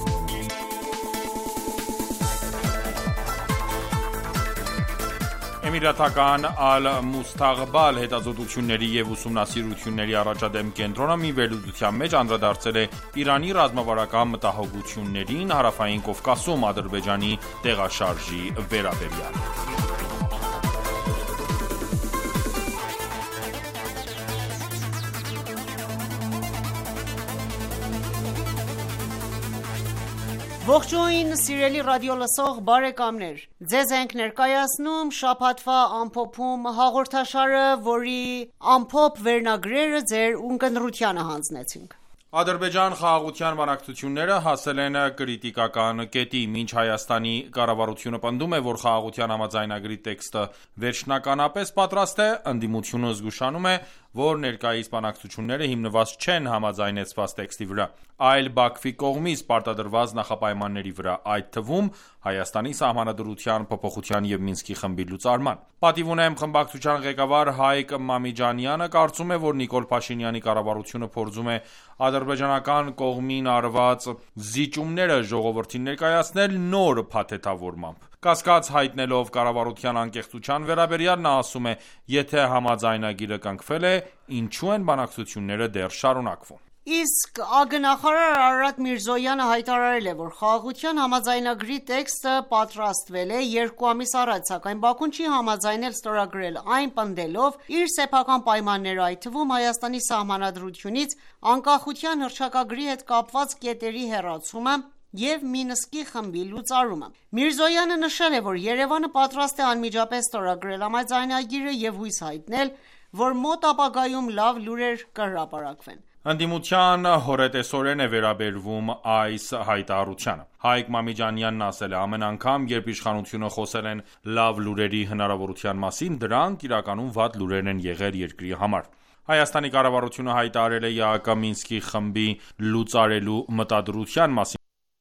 Էմիրատական Ալ-Մուստաղբալ հետազոտությունների եւ ուսումնասիրությունների առաջադեմ կենտրոնը մի վերլուծության մեջ անդրադարձել է Իրանի ռազմավարական մտահոգություններին Հարավային Կովկասում Ադրբեջանի տեղաշարժի վերաբերյալ։ Ողջույն սիրելի ռադիոլսող բարեկամներ, ձեզ ենք ներկայացնում շաբաթվա ամփոփում հաղորդաշարը, որի ամփոփ վերնագրերը ձեր ունկնդրությանը հանձնեցինք։ Ադրբեջան խաղաղության բանակցությունները հասել են կրիտիկական կետի, մինչ Հայաստանի կառավարությունը պնդում է, որ խաղաղության համաձայնագրի տեքստը վերջնականապես պատրաստ է, ընդդիմությունը զգուշանում է, որ ներկայիս բանակցությունները հիմնված չեն համաձայնեցված տեքստի վրա, այլ Բաքվի կողմից պարտադրված նախապայմանների վրա, այդ թվում Հայաստանի սահմանադրության փոփոխության եւ Մինսկի խմբի լուծարման։ Պատիվ ունեմ խմբակցության ղեկավար Հայկ Մամիջանյանը կարծում է, որ Նիկոլ Փաշինյանի կառավարությունը փորձում է ադրբեջանական կողմին արված զիջումները ժողովրդին ներկայացնել նոր փաթեթավորմամբ։ Կասկած հայտնելով կառավարության անկեղծության վերաբերյալ նա ասում է, եթե համաձայնագիրը կնքվել է, ինչու են բանակցությունները դեռ շարունակվում։ Իսկ ԱԳ-նախարար Արարատ Միրզոյանը հայտարարել է, որ խաղաղության համաձայնագրի տեքստը պատրաստվել է երկու ամիս առաջ, սակայն Բաքուն չի համաձայնել ստորագրել այն, պնդելով իր սեփական պայմանները, այդ թվում Հայաստանի սահմանադրությունից անկախության հռչակագրի հետ կապված կետերի հեռացումը և Մինսկի խմբի լուծարումը։ Միրզոյանը նշել է, որ Երևանը պատրաստ է անմիջապես ստորագրել համաձայնագիրը և հույս հայտնել, որ մոտ ապագայում լավ լուրեր կհրապարակվեն։ Ընդդիմության հոռետեսորեն է վերաբերվում այս հայտարարությանը։ Հայկ Մամիջանյանն ասել է. ամեն անգամ, երբ իշխանությունը խոսել են լավ լուրերի հնարավորության մասին, դրանք իրականում վատ լուրեր են եղել երկրի համար։ Հայաստանի կառավարությունը հայտարարել է ԵԱՀԿ Մինսկի խմբի լուծարելու մտադրության մասին,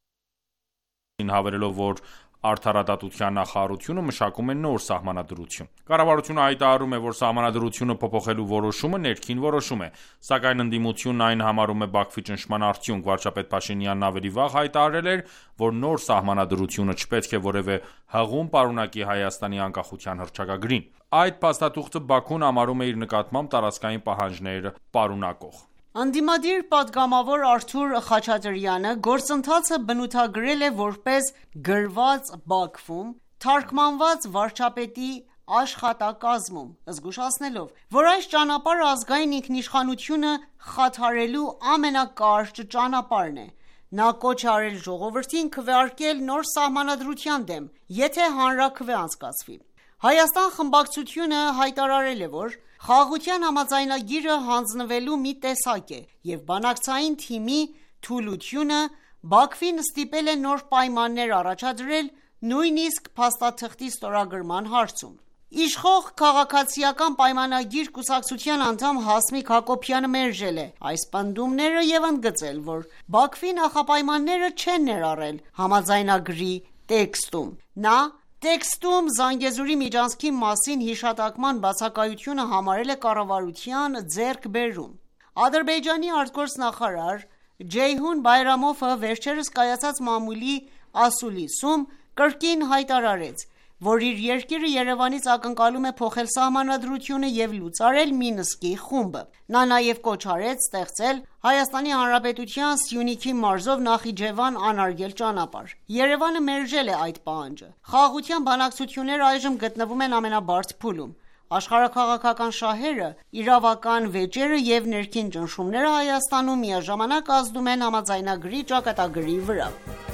հավելելով, որ Արդարադատության նախարարությունը մշակում է նոր սահմանադրություն։ Կառավարությունը հայտարարում է, որ սահմանադրությունը փոփոխելու որոշումը ներքին որոշում է, սակայն ընդդիմությունն այն համարում է Բաքվի ճնշման արդյունք։ Վարչապետ Փաշինյանն ավելի վաղ հայտարարել էր, որ նոր սահմանադրությունը չպետք է որևէ հղում պարունակի Հայաստանի անկախության հռչակագրին։ Այդ փաստաթուղթը Բաքուն համարում է իր նկատմամբ տարածքային պահանջներ պարունակող։ Ընդդիմադիր պատգամավոր Արթուր Խաչատրյանը գործընթացը բնութագրել է որպես գրված Բաքվում, թարգմանված վարչապետի աշխատակազմում, զգուշացնելով, որ այս ճանապարհը ազգային ինքնիշխանությունը խաթարելու ամենակարճ ճանապարհն է։ Նա կոչ է արել ժողովրդին քվեարկել նոր սահմանադրության դեմ, եթե հանրաքվե անցկացվի։ Հայաստան խմբակցությունը հայտարարել է, որ խաղաղության համաձայնագիրը հանձնվելու մի տեսակ է, և բանակցային թիմի թուլությունը Բաքվին ստիպել է նոր պայմաններ առաջադրել նույնիսկ փաստաթղթի ստորագրման հարցում։ Իշխող Քաղաքացիական պայմանագիր կուսակցության անդամ Հասմիկ Հակոբյանը մերժել է այս պնդումները և ընդգծել, որ Բաքվի նախապայմանները չեն ներառել համաձայնագրի տեքստում։ Նա տեքստում Զանգեզուրի միջանցքի մասին հիշատակման բացակայությունը համարել է կառավարության ձեռքբերում։ Ադրբեջանի արտգործնախարար Ջեյհուն Բայրամովը վերջերս կայացած մամուլի ասուլիսում կրկին հայտարարեց, որ իր երկիրը Երևանից ակնկալում է փոխել սահմանադրությունը և լուծարել Մինսկի խումբը։ Նա նաև կոչ արեց ստեղծել Հայաստանի Հանրապետության Սյունիքի մարզով Նախիջևան անարգել ճանապարհ։ Երևանը մերժել է այդ պահանջը։ Խաղաղության բանակցությունները այժմ գտնվում են ամենաբարդ փուլում։ Աշխարհաքաղաքական շահերը, իրավական վեճերը և ներքին ճնշումները Հայաստանում միաժամանակ ազդում են համաձայնագրի ճակատագրի վրա։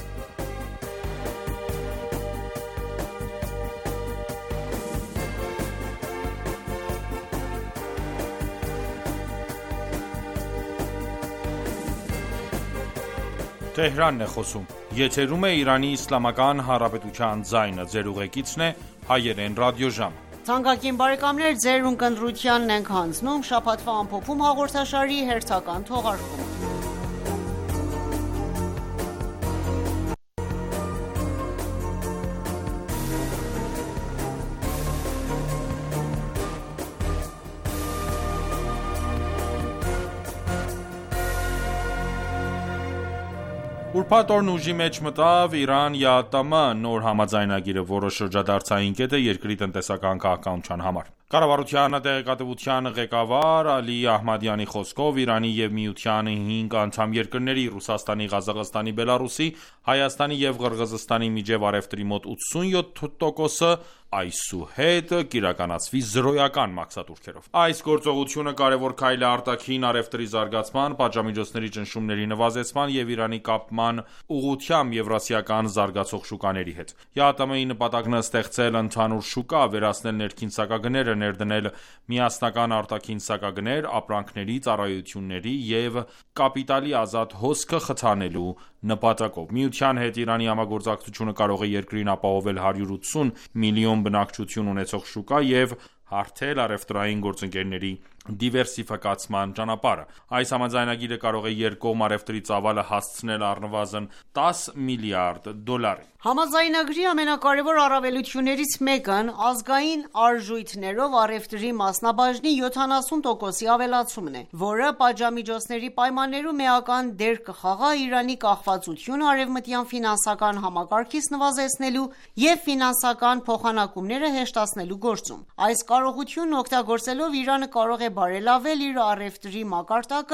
Թեհրանն է խոսում։ Եթերում է Իրանի Իսլամական Հանրապետության ձայնը։ Ձեր ուղեկիցն է հայերեն ռադիոժամ։ Թանկագին բարեկամներ, ձեր ունկնդրությանն ենք հանձնում շաբաթվա ամփոփում հաղորդաշարի հերթական թողարկումը։ Ուրբաթ օրն ուժի մեջ մտավ Իրան-ԵԱՏՄ նոր համաձայնագիրը, որը շրջադարձային կետ է երկրի տնտեսական քաղաքականության համար։ Կառավարության տեղեկատվության ղեկավար Ալի Ահմադյանի խոսքով Իրանի և Միության հինգ անդամ երկրների՝ Ռուսաստանի, Ղազախստանի, Բելառուսի, Հայաստանի և Ղրղզստանի միջև առևտրի մոտ ութսունյոթ տոկոսը այսուհետ կիրականացվի զրոյական մաքսատուրքերով։ Այս գործողությունը կարևոր քայլ է արտաքին առևտրի զարգացման, պատժամիջոցների ճնշումների նվազեցման և Իրանի կապման ուղղությամբ եվրասիական զարգացող շուկաների հետ։ ԵԱՏՄ-ի նպատակն է ստեղծել ընդհանուր շուկա, վերացնել ներքին սակագները, ներդնել միասնական արտաքին սակագներ, ապրանքների, ծառայությունների և կապիտալի ազատ հոսքը խթանելու նպատակով։ Միության հետ Իրանի համագործակցությունը կարող է երկրին ապահովել հարյուր ութսուն միլիոն բնակչություն ունեցող շուկա և հարթել առևտրային գործընկերների դիվերսիֆիկացման ճանապարհը։ Այս համաձայնագիրը կարող է երկկողմ առևտրի ծավալը հասցնել առնվազն տասը միլիարդ դոլարի։ Համաձայնագրի ամենակարևոր առավելություններից մեկն ազգային արժույթներով առևտրի մասնաբաժնի յոթանասուն տոկոսի ավելացումն է, որը պատժամիջոցների պայմաններում էական դեր կխաղա Իրանի կախվածությունը արևմտյան ֆինանսական համակարգից նվազեցնելու և ֆինանսական փոխանակումները հեշտացնելու գործում։ Այս կարողությունն օգտագործելով Իրանը կարող է բարելավել իր առևտրի մակարդակը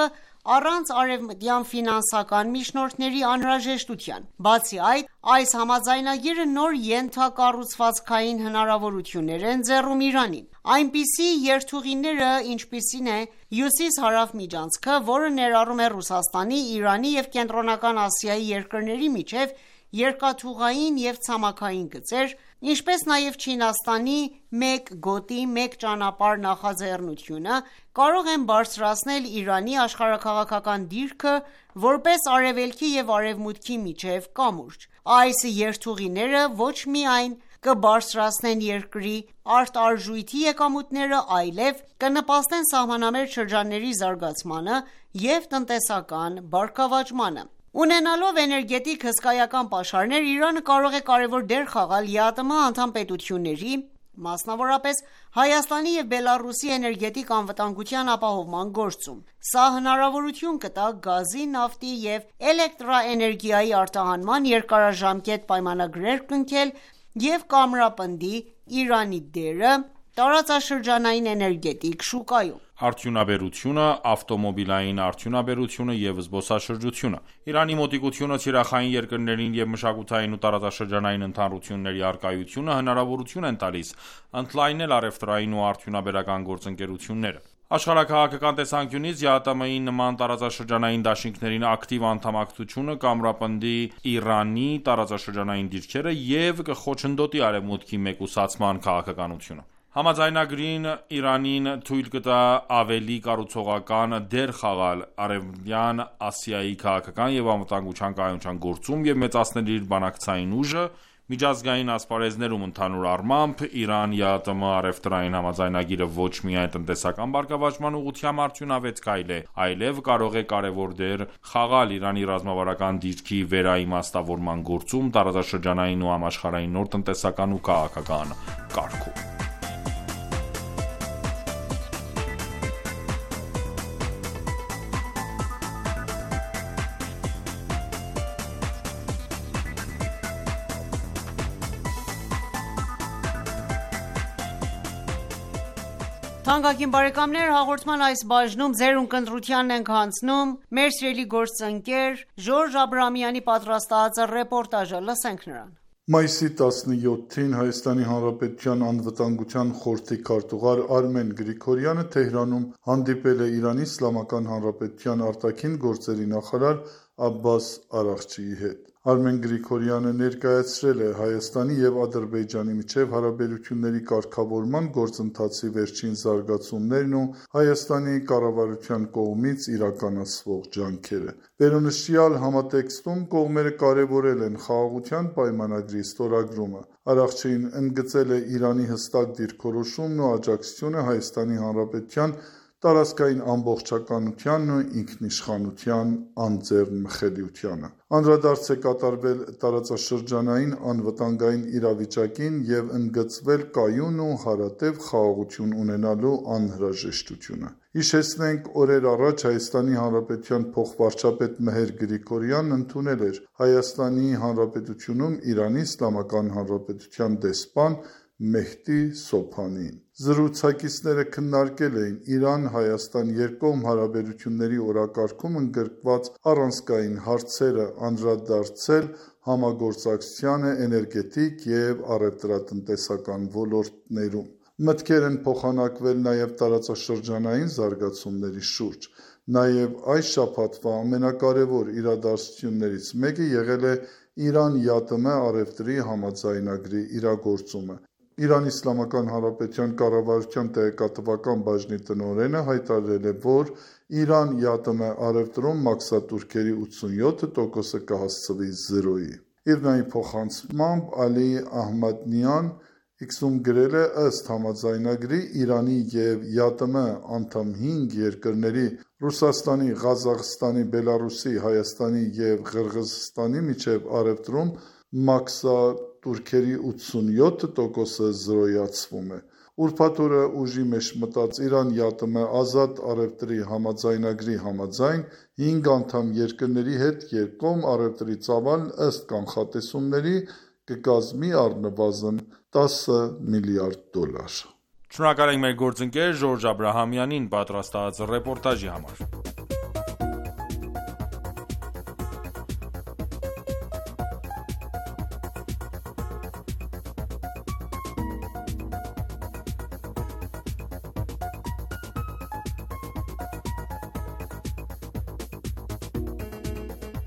առանց արևմտյան ֆինանսական միջնորդների անհրաժեշտության։ Բացի այդ, այս համաձայնագիրը նոր ենթակառուցվածքային հնարավորություններ են ընձեռում Իրանին։ Այնպիսի երթուղիները, ինչպիսին է Հյուսիս-Հարավ միջանցքը, որը ներառում է Ռուսաստանի, Իրանի և Կենտրոնական Ասիայի երկրների միջև երկաթուղային և ցամաքային գծեր, ինչպես նաև Չինաստանի «մեկ գոտի, մեկ ճանապարհ» նախաձեռնությունը, կարող են բարձրացնել Իրանի աշխարհաքաղաքական դիրքը որպես Արևելքի և Արևմուտքի միջև կամուրջ։ Այս երթուղիները ոչ միայն կբարձրացնեն երկրի արտարժույթի եկամուտները, այլև կնպաստեն սահմանամերձ շրջանների զարգացմանը և տնտեսական բարգավաճմանը։ Ունենալով էներգետիկ հսկայական պաշարներ, Իրանը կարող է կարևոր դեր խաղալ ԵԱՏՄ անդամ պետությունների, մասնավորապես Հայաստանի և Բելառուսի էներգետիկ անվտանգության ապահովման գործում։ Սա հնարավորություն կտա գազի, նավթի և էլեկտրաէներգիայի արտահանման երկարաժամկետ պայմանագրեր կնքել և կամրապնդի Իրանի դերը տարածաշրջանային էներգետիկ շուկայում։ Արդյունաբերությունը, ավտոմոբիլային արդյունաբերությունը և զբոսաշրջությունը։ Իրանի մոտիկությունը թիրախային երկրներին և մշակութային ու տարածաշրջանային ընդհանրությունների առկայությունը հնարավորություն են տալիս ընդլայնել առևտրային ու արդյունաբերական գործընկերությունները։ Աշխարհաքաղաքական տեսանկյունից ԵԱՏՄ-ի նման տարածաշրջանային դաշինքներին ակտիվ անդամակցությունը կամրապնդի Իրանի տարածաշրջանային դիրքերը և կխոչընդոտի Արևմուտքի մեկուսացման քաղաքականությունը։ Համաձայնագրին Իրանին թույլ կտա ավելի կառուցողական դեր խաղալ Արևմտյան Ասիայի քաղաքական և անվտանգության կայունության գործում և մեծացնել իր բանակցային ուժը միջազգային ասպարեզներում։ Ընդհանուր առմամբ, Իրան-ԵԱՏՄ առևտրային համաձայնագիրը ոչ միայն տնտեսական բարգավաճման ուղղությամբ արդյունավետ քայլ է, այլև կարող է կարևոր դեր խաղալ Իրանի ռազմավարական դիրքի վերաիմաստավորման գործում տարածաշրջանային ու համաշխարհային նոր տնտեսական ու քաղաքական կարգում։ Թանկագին բարեկամներ, հաղորդման այս բաժնում ձեր ունկնդրությանն ենք հանձնում մեր սիրելի գործընկեր Ժորժ Աբրահամյանի պատրաստած ռեպորտաժը։ Լսենք նրան։ Մայիսի տասնյոթին Հայաստանի Հանրապետության անվտանգության խորհրդի քարտուղար Արմեն Գրիգորյանը Թեհրանում հանդիպել է Իրանի Իսլամական Հանրապետության արտաքին գործերի նախարար Աբբաս Արաղչիի հետ։ Արմեն Գրիգորյանը ներկայացրել է Հայաստանի և Ադրբեջանի միջև հարաբերությունների կարգավորման գործընթացի վերջին զարգացումներն ու Հայաստանի կառավարության կողմից իրականացվող ջանքերը։ Վերոնշյալ համատեքստում կողմերը կարևորել են խաղաղության պայմանագրի ստորագրումը։ Արաղչին ընդգծել է Իրանի հստակ դիրքորոշումն ու աջակցությունը Հայաստանի Հանրապետության տարածքային ամբողջականությանն ու ինքնիշխանության անձեռնմխելիությանը։ Անդրադարձ է կատարվել տարածաշրջանային անվտանգային իրավիճակին և ընդգծվել կայուն ու հարատև խաղաղություն ունենալու անհրաժեշտությունը։ Հիշեցնենք, օրեր առաջ Հայաստանի Հանրապետության փոխվարչապետ Մեհեր Գրիգորյանն ընդունել էր Հայաստանի Հանրապետությունում Իրանի Իսլամական Հանրապետության դեսպան Մեհդի Սոբհանին։ Զրուցակիցները քննարկել էին Իրան-Հայաստան երկկողմ հարաբերությունների օրակարգում ընդգրկված առանցքային հարցերը, անդրադարձել համագործակցությանը էներգետիկ և առևտրատնտեսական ոլորտներում։ Մտքեր են փոխանակվել նաև տարածաշրջանային զարգացումների շուրջ։ Նաև այս շաբաթվա ամենակարևոր իրադարձություններից մեկը եղել է Իրան-ԵԱՏՄ առևտրի համաձայնագրի իրագործումը։ Իրանի Իսլամական Հանրապետության կառավարության տեղեկատվական բաժնի տնօրենը հայտարարել է, որ Իրան-ԵԱՏՄ առևտրում մաքսատուրքերի ութսունյոթ տոկոսը կհասցվի զրոյի։ Իրնայի փոխանցմամբ Ալի Ահմադնիան X-ում գրել է, ըստ համաձայնագրի Իրանի և ԵԱՏՄ անդամ հինգ երկրների Ռուսաստանի, Ղազախստանի, Բելառուսի, Հայաստանի և Ղրղզստանի միջև առևտրում մաքսատուրքերի ութսունյոթ տոկոսը զրոյացվում է։ Ուրբաթ օրը ուժի մեջ մտած Իրան-ԵԱՏՄ ազատ առևտրի համաձայնագրի համաձայն հինգ անդամ երկրների հետ երկկողմ առևտրի ծավալն ըստ կանխատեսումների կկազմի առնվազն տասը միլիարդ դոլար։ Շնորհակալ ենք մեր գործընկեր Ժորժ Աբրահամյանին պատրաստած ռեպորտաժի համար։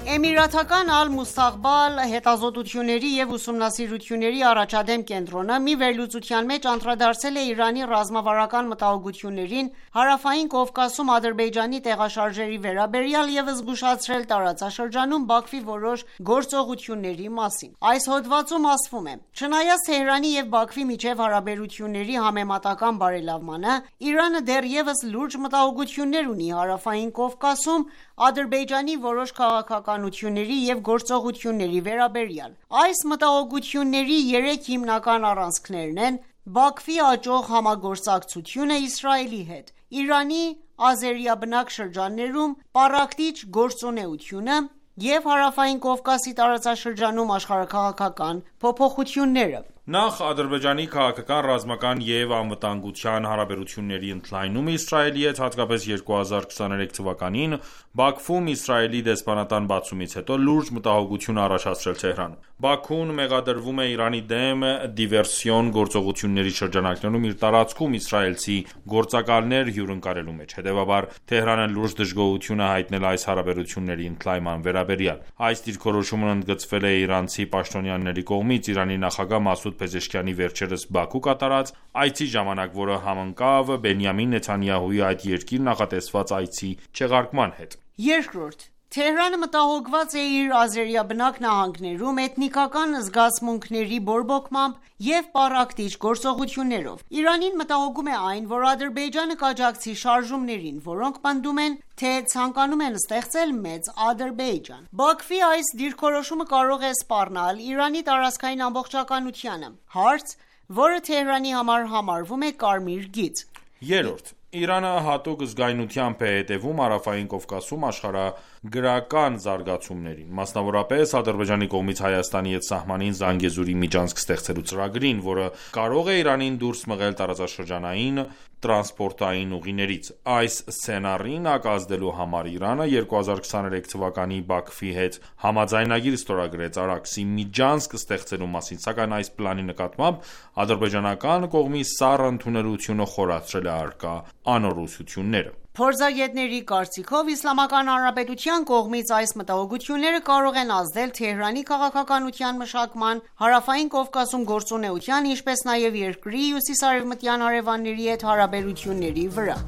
Էմիրաթական Ալ-Մուստաղբալ հետազոտությունների և ուսումնասիրությունների առաջադեմ կենտրոնը մի վերլուծության մեջ անդրադարձել է Իրանի ռազմավարական մտահոգություններին Հարավային Կովկասում Ադրբեջանի տեղաշարժերի վերաբերյալ և զգուշացրել տարածաշրջանում Բաքվի որոշ գործողությունների մասին: Այս հոդվածում ասվում է. «Չնայած Թեհրանի և Բաքվի միջև հարաբերությունների համեմատական բարելավմանը, Իրանը դեռևս լուրջ մտահոգություններ ունի Հարավային Կովկասում Ադրբեջանի որոշ քաղաքականությունների և գործողությունների վերաբերյալ: Այս մտահոգությունների երեք հիմնական առանցքներն են՝ Բաքվի աճող համագործակցությունը Իսրայելի հետ, Իրանի ազերիաբնակ շրջաններում պառակտիչ գործունեությունը և Հարավային Կովկասի տարածաշրջանում աշխարհաքաղաքական փոփոխությունները»: Նախ Ադրբեջանի քաղաքական, ռազմական և անվտանգության հարաբերությունների ընդլայնումը Իսրայելի հետ, հատկապես երկու հազար քսաներեք թվականին Բաքվում Իսրայելի դեսպանատան բացումից հետո, լուրջ մտահոգություն է առաջացրել Թեհրանում: Բաքուն մեղադրվում է Իրանի դեմ դիվերսիոն գործողությունների շրջանակներում իր տարածքում իսրայելցի գործակալներ հյուրընկալելու մեջ: Հետևաբար, Թեհրանը լուրջ դժգոհություն է հայտնել այս հարաբերությունների ընդլայնման վերաբերյալ: Այս դիրքորոշումն ընդգծվել է իրանցի պաշտոնյաների կողմից Իրանի նախագահ Մասուդ Փեզեշքիանի վերջերս Բաքու կատարած այցի ժամանակ, որը համընկավ Բենյամին Նեթանյահուի այդ երկիր նախատեսված այցի չեղարկման հետ: Երկրորդ, Թեհրանը մտահոգված է իր ազերիաբնակ նահանգներում էթնիկական զգացմունքների բորբոքմամբ և պառակտիչ գործողություններով: Իրանին մտահոգում է այն, որ Ադրբեջանը կաջակցի շարժումներին, որոնք պնդում են, թե ցանկանում են ստեղծել մեծ Ադրբեջան: Բաքվի այս դիրքորոշումը կարող է սպառնալ Իրանի տարածքային ամբողջականությանը, հարց, որը Թեհրանի համար համարվում է կարմիր գիծ: Երրորդ, Իրանը հատուկ զգայունությամբ է հետևում Հարավային Կովկասում աշխարհագրական զարգացումներին, մասնավորապես Ադրբեջանի կողմից Հայաստանի հետ սահմանին Զանգեզուրի միջանցք ստեղծելու ծրագրին, որը կարող է Իրանին դուրս մղել տարածաշրջանային տրանսպորտային ուղիներից: Այս սցենարին ակազդելու համար Իրանը երկու հազար քսաներեք թվականին Բաքվի հետ համաձայնագիր ստորագրեց Արաքսի միջանցք ստեղծելու մասին, սակայն այս պլանի նկատմամբ ադրբեջանական կողմի սառը ընդունելությունը խորացրել է առկա անորոշությունները: Փորձագետների կարծիքով, Իսլամական Հանրապետության կողմից այս մտահոգությունները կարող են ազդել Թեհրանի քաղաքականության մշակման, Հարավային Կովկասում գործունեության, ինչպես նաև երկրի հյուսիսարևմտյան հարևանների հետ հարաբերությունների վրա: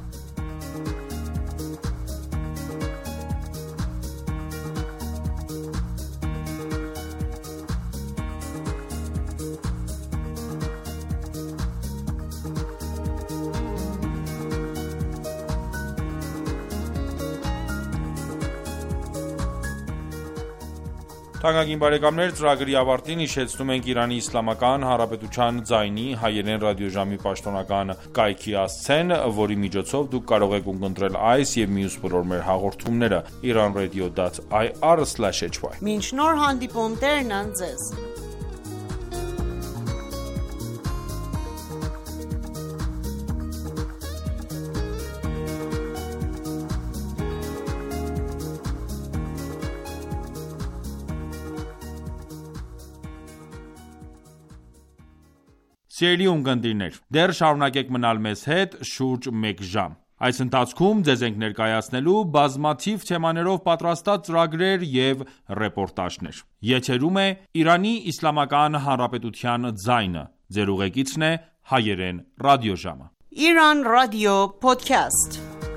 Թանկագին բարեկամներ, ծրագրի ավարտին հիշեցնում ենք Իրանի Իսլամական Հանրապետության ձայնի հայերեն ռադիոժամի պաշտոնական կայքի հասցեն, որի միջոցով դուք կարող եք ունկնդրել այս և մյուս բոլոր մեր հաղորդումները իրանradio dot i r slash h y: Մինչ նոր հանդիպում, Տերն ընդ ձեզ: Սիրելի ունկնդիրներ, դեռ շարունակեք մնալ մեզ հետ շուրջ մեկ ժամ: Այս ընթացքում ձեզ ենք ներկայացնելու բազմաթիվ թեմաներով պատրաստած ծրագրեր և ռեպորտաժներ: Եթերում է Իրանի Իսլամական Հանրապետության ձայնը: Ձեր ուղեկիցն է Հայերեն ռադիոժամը: Iran Radio Podcast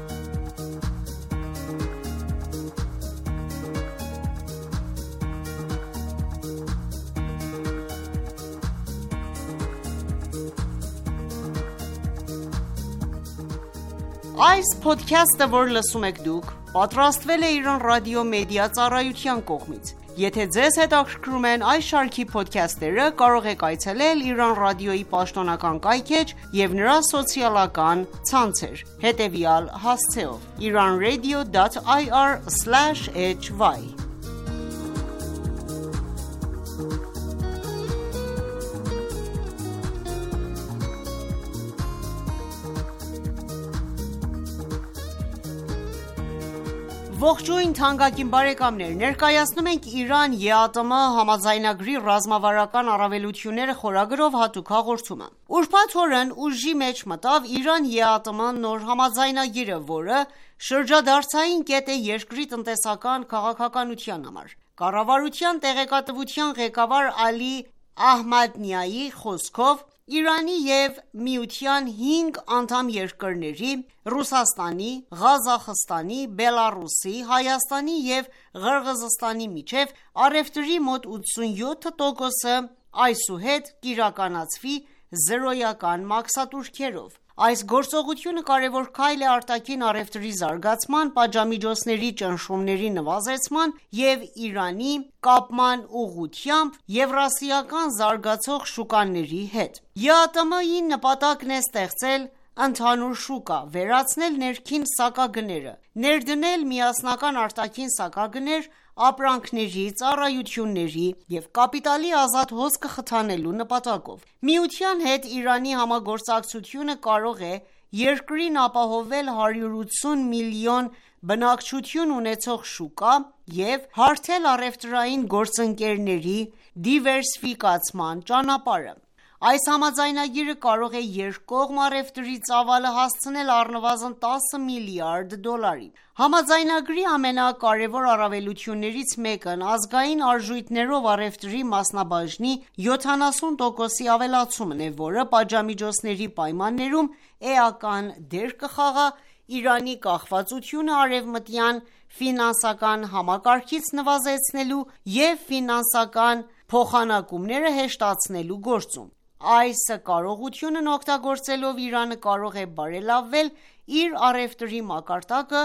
Այս փոդքասթը, որ լսում եք դուք, պատրաստվել է Iran Radio Media ծառայության կողմից: Եթե ձեզ հետաքրքրում են այս շարքի փոդքասթերը, կարող եք այցելել Iran Radio-ի պաշտոնական կայքէջ և նրա սոցիալական ցանցեր, հետևյալ հասցեով՝ iranradio dot i r slash h y: Ողջույն թանկագին բարեկամներ, ներկայացնում ենք Իրան ԵԱՏՄ համաձայնագրի ռազմավարական առավելությունները խորագրով հատուկ հաղորդումը։ Ուրբաթ օրն ուժի մեջ մտավ Իրան-ԵԱՏՄ նոր համաձայնագիրը, որը շրջադարձային կետ է երկրի տնտեսական քաղաքականության համար։ Կառավարության տեղեկատվության ղեկավար Ալի Ահմադնիայի խոսքով Իրանի և Միության հինգ անդամ երկրների՝ Ռուսաստանի, Ղազախստանի, Բելառուսի, Հայաստանի և Ղրղզստանի միջև առևտրի մոտ ութսունյոթ տոկոսը այսուհետ կիրականացվի զրոյական մաքսատուրքերով։ Այս գործողությունը կարևոր քայլ է արտաքին առևտրի զարգացման, պատժամիջոցների ճնշումների նվազեցման և Իրանի կապման ուղղությամբ եվրասիական զարգացող շուկաների հետ։ ԵԱՏՄ-ի նպատակն է ստեղծել ընդհանուր շուկա, վերացնել ներքին սակագները, ներդնել միասնական արտաքին սակագներ ապրանքների, ծառայությունների և կապիտալի ազատ հոսքը խթանելու նպատակով։ Միության հետ Իրանի համագործակցությունը կարող է երկրին ապահովել հարյուր ութսուն միլիոն բնակչություն ունեցող շուկա և հարթել առևտրային գործընկերների դիվերսիֆիկացման ճանապարհը։ Այս համաձայնագիրը կարող է երկկողմ առևտրի ծավալը հասցնել առնվազն տասը միլիարդ դոլարի։ Համաձայնագրի ամենակարևոր առավելություններից մեկն ազգային արժույթներով առևտրի մասնաբաժնի յոթանասուն տոկոսի ավելացումն է, որը պատժամիջոցների պայմաններում էական դեր կխաղա Իրանի կախվածությունը արևմտյան ֆինանսական համակարգից նվազեցնելու և ֆինանսական փոխանակումները հեշտացնելու գործում։ Այս կարողությունն օգտագործելով Իրանը կարող է բարելավել իր առևտրի մակարդակը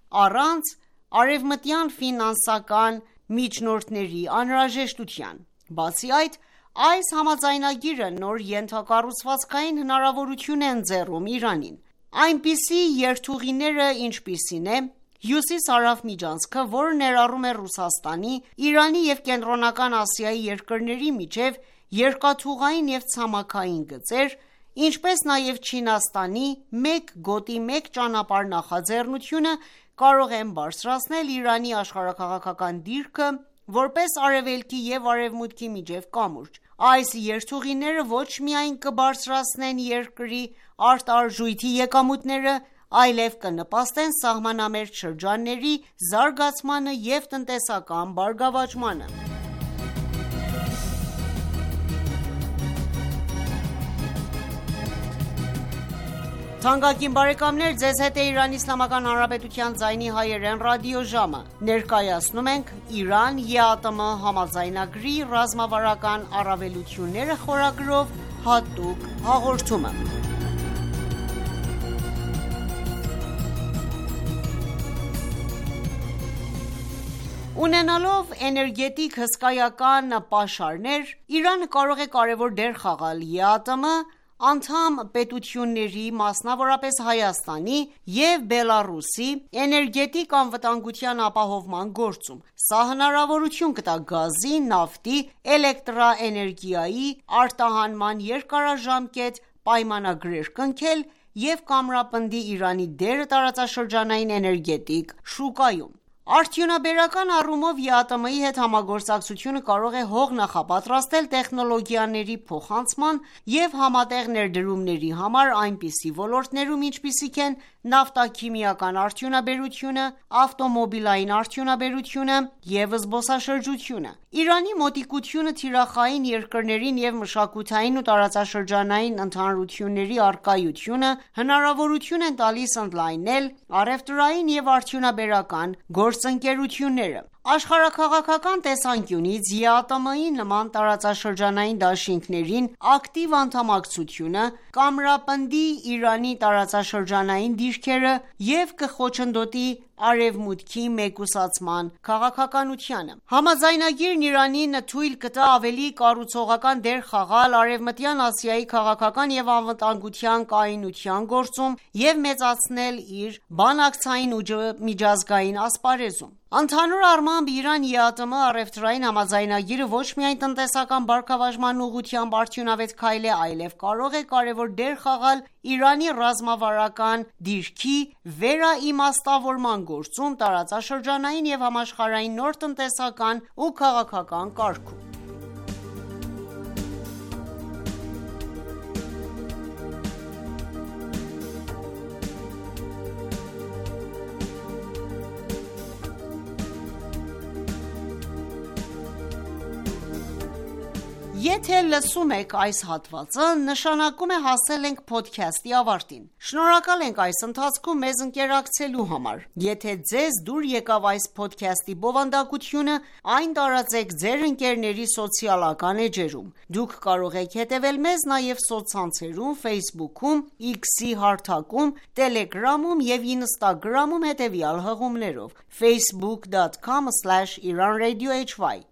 առանց արևմտյան ֆինանսական միջնորդների անհրաժեշտության։ Բացի այդ, այս համաձայնագիրը նոր ենթակառուցվածքային հնարավորություն է ընձեռում Իրանին։ Այնպիսի երթուղիները, ինչպիսին է Հյուսիս-Հարավ միջանցքը, որը ներառում է Ռուսաստանի, Իրանի և Կենտրոնական Ասիայի երկրների միջև երկաթուղային և ցամաքային գծեր, ինչպես նաև Չինաստանի «մեկ գոտի մեկ ճանապարհ» նախաձեռնությունը, կարող են բարձրացնել Իրանի աշխարհաքաղաքական դիրքը որպես Արևելքի և Արևմուտքի միջև կամուրջ։ Այս երթուղիները ոչ միայն կբարձրացնեն երկրի արտարժույթի եկամուտները, այլև կնպաստեն սահմանամերձ շրջանների զարգացմանը և տնտեսական բարգավաճմանը։ Թանկագին բարեկամներ, ձեզ հետ է Իրանի Իսլամական Հանրապետության ձայնի հայերեն ռադիոժամը։ Ներկայացնում ենք Իրան-ԵԱՏՄ համաձայնագրի ռազմավարական առավելությունները խորագրով հատուկ հաղորդումը։ Ունենալով էներգետիկ հսկայական պաշարներ, Իրանը կարող է կարևոր դեր խաղալ ԵԱՏՄ անդամ պետությունների, մասնավորապես Հայաստանի և Բելառուսի էներգետիկ անվտանգության ապահովման գործում։ Սա հնարավորություն կտա գազի, նավթի, էլեկտրաէներգիայի արտահանման երկարաժամկետ պայմանագրեր կնքել և կամրապնդի Իրանի դերը տարածաշրջանային էներգետիկ շուկայում։ Արդյունաբերական առումով ԵԱՏՄ-ի հետ համագործակցությունը կարող է հող նախապատրաստել տեխնոլոգիաների փոխանցման և համատեղ ներդրումների համար այնպիսի ոլորտներում, ինչպիսիք են նավթաքիմիական արդյունաբերությունը, ավտոմոբիլային արդյունաբերությունը և զբոսաշրջությունը։ Իրանի մոտիկությունը թիրախային երկրներին և մշակութային ու տարածաշրջանային ընդհանրությունների առկայությունը հնարավորություն են տալիս ընդլայնել առևտրային և արդյունաբերական գործընկերությունները։ Աշխարհաքաղաքական տեսանկյունից ԵԱՏՄ-ի նման տարածաշրջանային դաշինքներին ակտիվ անդամակցությունը կամրապնդի Իրանի տարածաշրջանային դիրքերը և կխոչընդոտի Արևմուտքի մեկուսացման քաղաքականությանը։ Համաձայնագիրն Իրանին թույլ կտա ավելի կառուցողական դեր խաղալ Արևմտյան Ասիայի քաղաքական և անվտանգության կայունության գործում և մեծացնել իր բանակցային ուժը միջազգային ասպարեզում։ Ընդհանուր առմամբ Իրան ԵԱՏՄ առևտրային համաձայնագիրը ոչ միայն տնտեսական բարգավաճման ուղղությամբ արդյունավետ քայլ է, այլև կարող է կարևոր դեր խաղալ Իրանի ռազմավարական դիրքի վերաիմաստավորման գործում տարածաշրջանային և համաշխարհային նոր տնտեսական ու քաղաքական կարգում: Եթե լսում եք այս հատվածը, նշանակում է հասել ենք փոդքասթի ավարտին: Շնորհակալ ենք այս ընթացքում մեզ ընկերակցելու համար: Եթե ձեզ դուր եկավ այս փոդքասթի բովանդակությունը, այն տարածեք ձեր ընկերների սոցիալական էջերում: Դուք կարող եք հետևել մեզ նաև սոցցանցերում, Facebook-ում, X-ի հարթակում, Telegram-ում և Instagram-ում հետևյալ հղումներով՝ facebook dot com slash iran radio hy,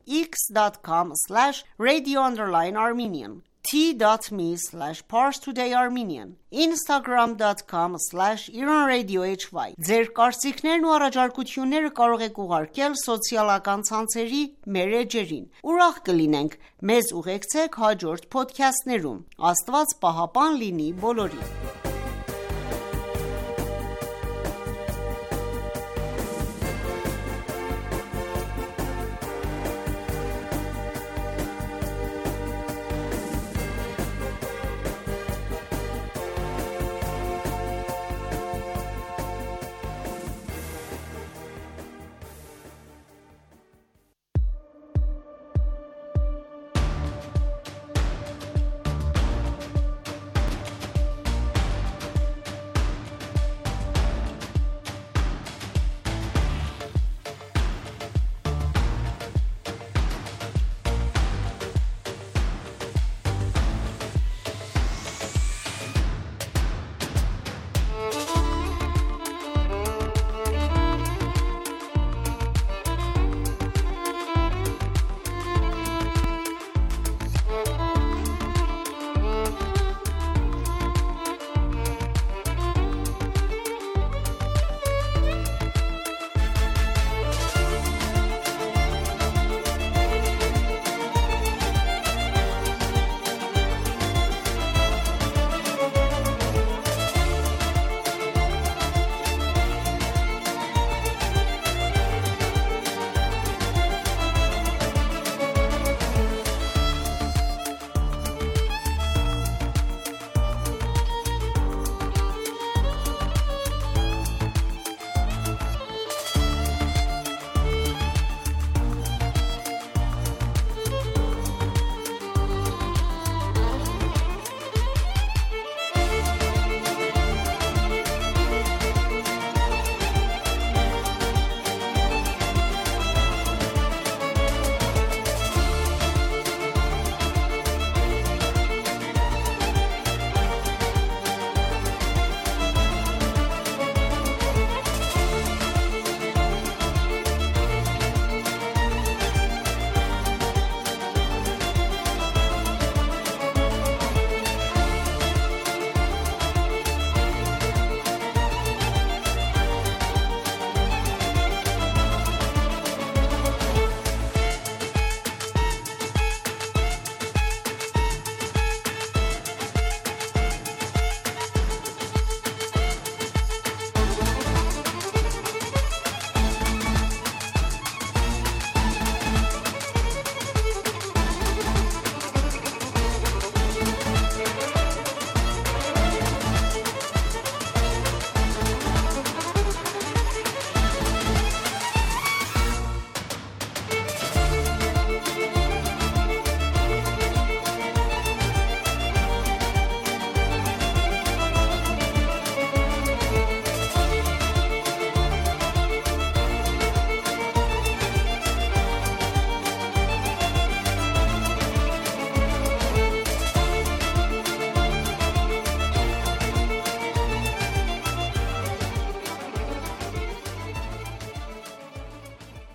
x dot com slash radio underline armenian, t.me slash parstoday armenian, instagram dot com slash iran radio hy: Ձեր կարծիքներն ու առաջարկությունները կարող եք ուղարկել սոցիալական ցանցերի մեր էջերին: Ուրախ կլինենք մեզ ուղեկցեք հաջորդ փոդքասթներում: Աստված պահապան լինի բոլորին: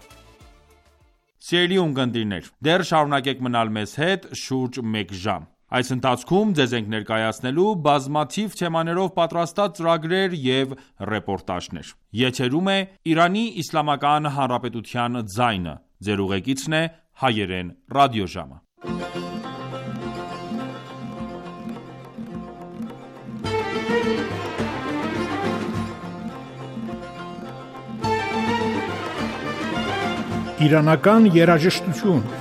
Սիրելի ունկնդիրներ, դեռ շարունակեք մնալ մեզ հետ շուրջ մեկ ժամ: Այս ընթացքում ձեզ ենք ներկայացնելու բազմաթիվ թեմաներով պատրաստած ծրագրեր և ռեպորտաժներ: Եթերում է Իրանի Իսլամական Հանրապետության ձայնը: Ձեր ուղեկիցն է Հայերեն ռադիոժամը: Իրանական երաժշտություն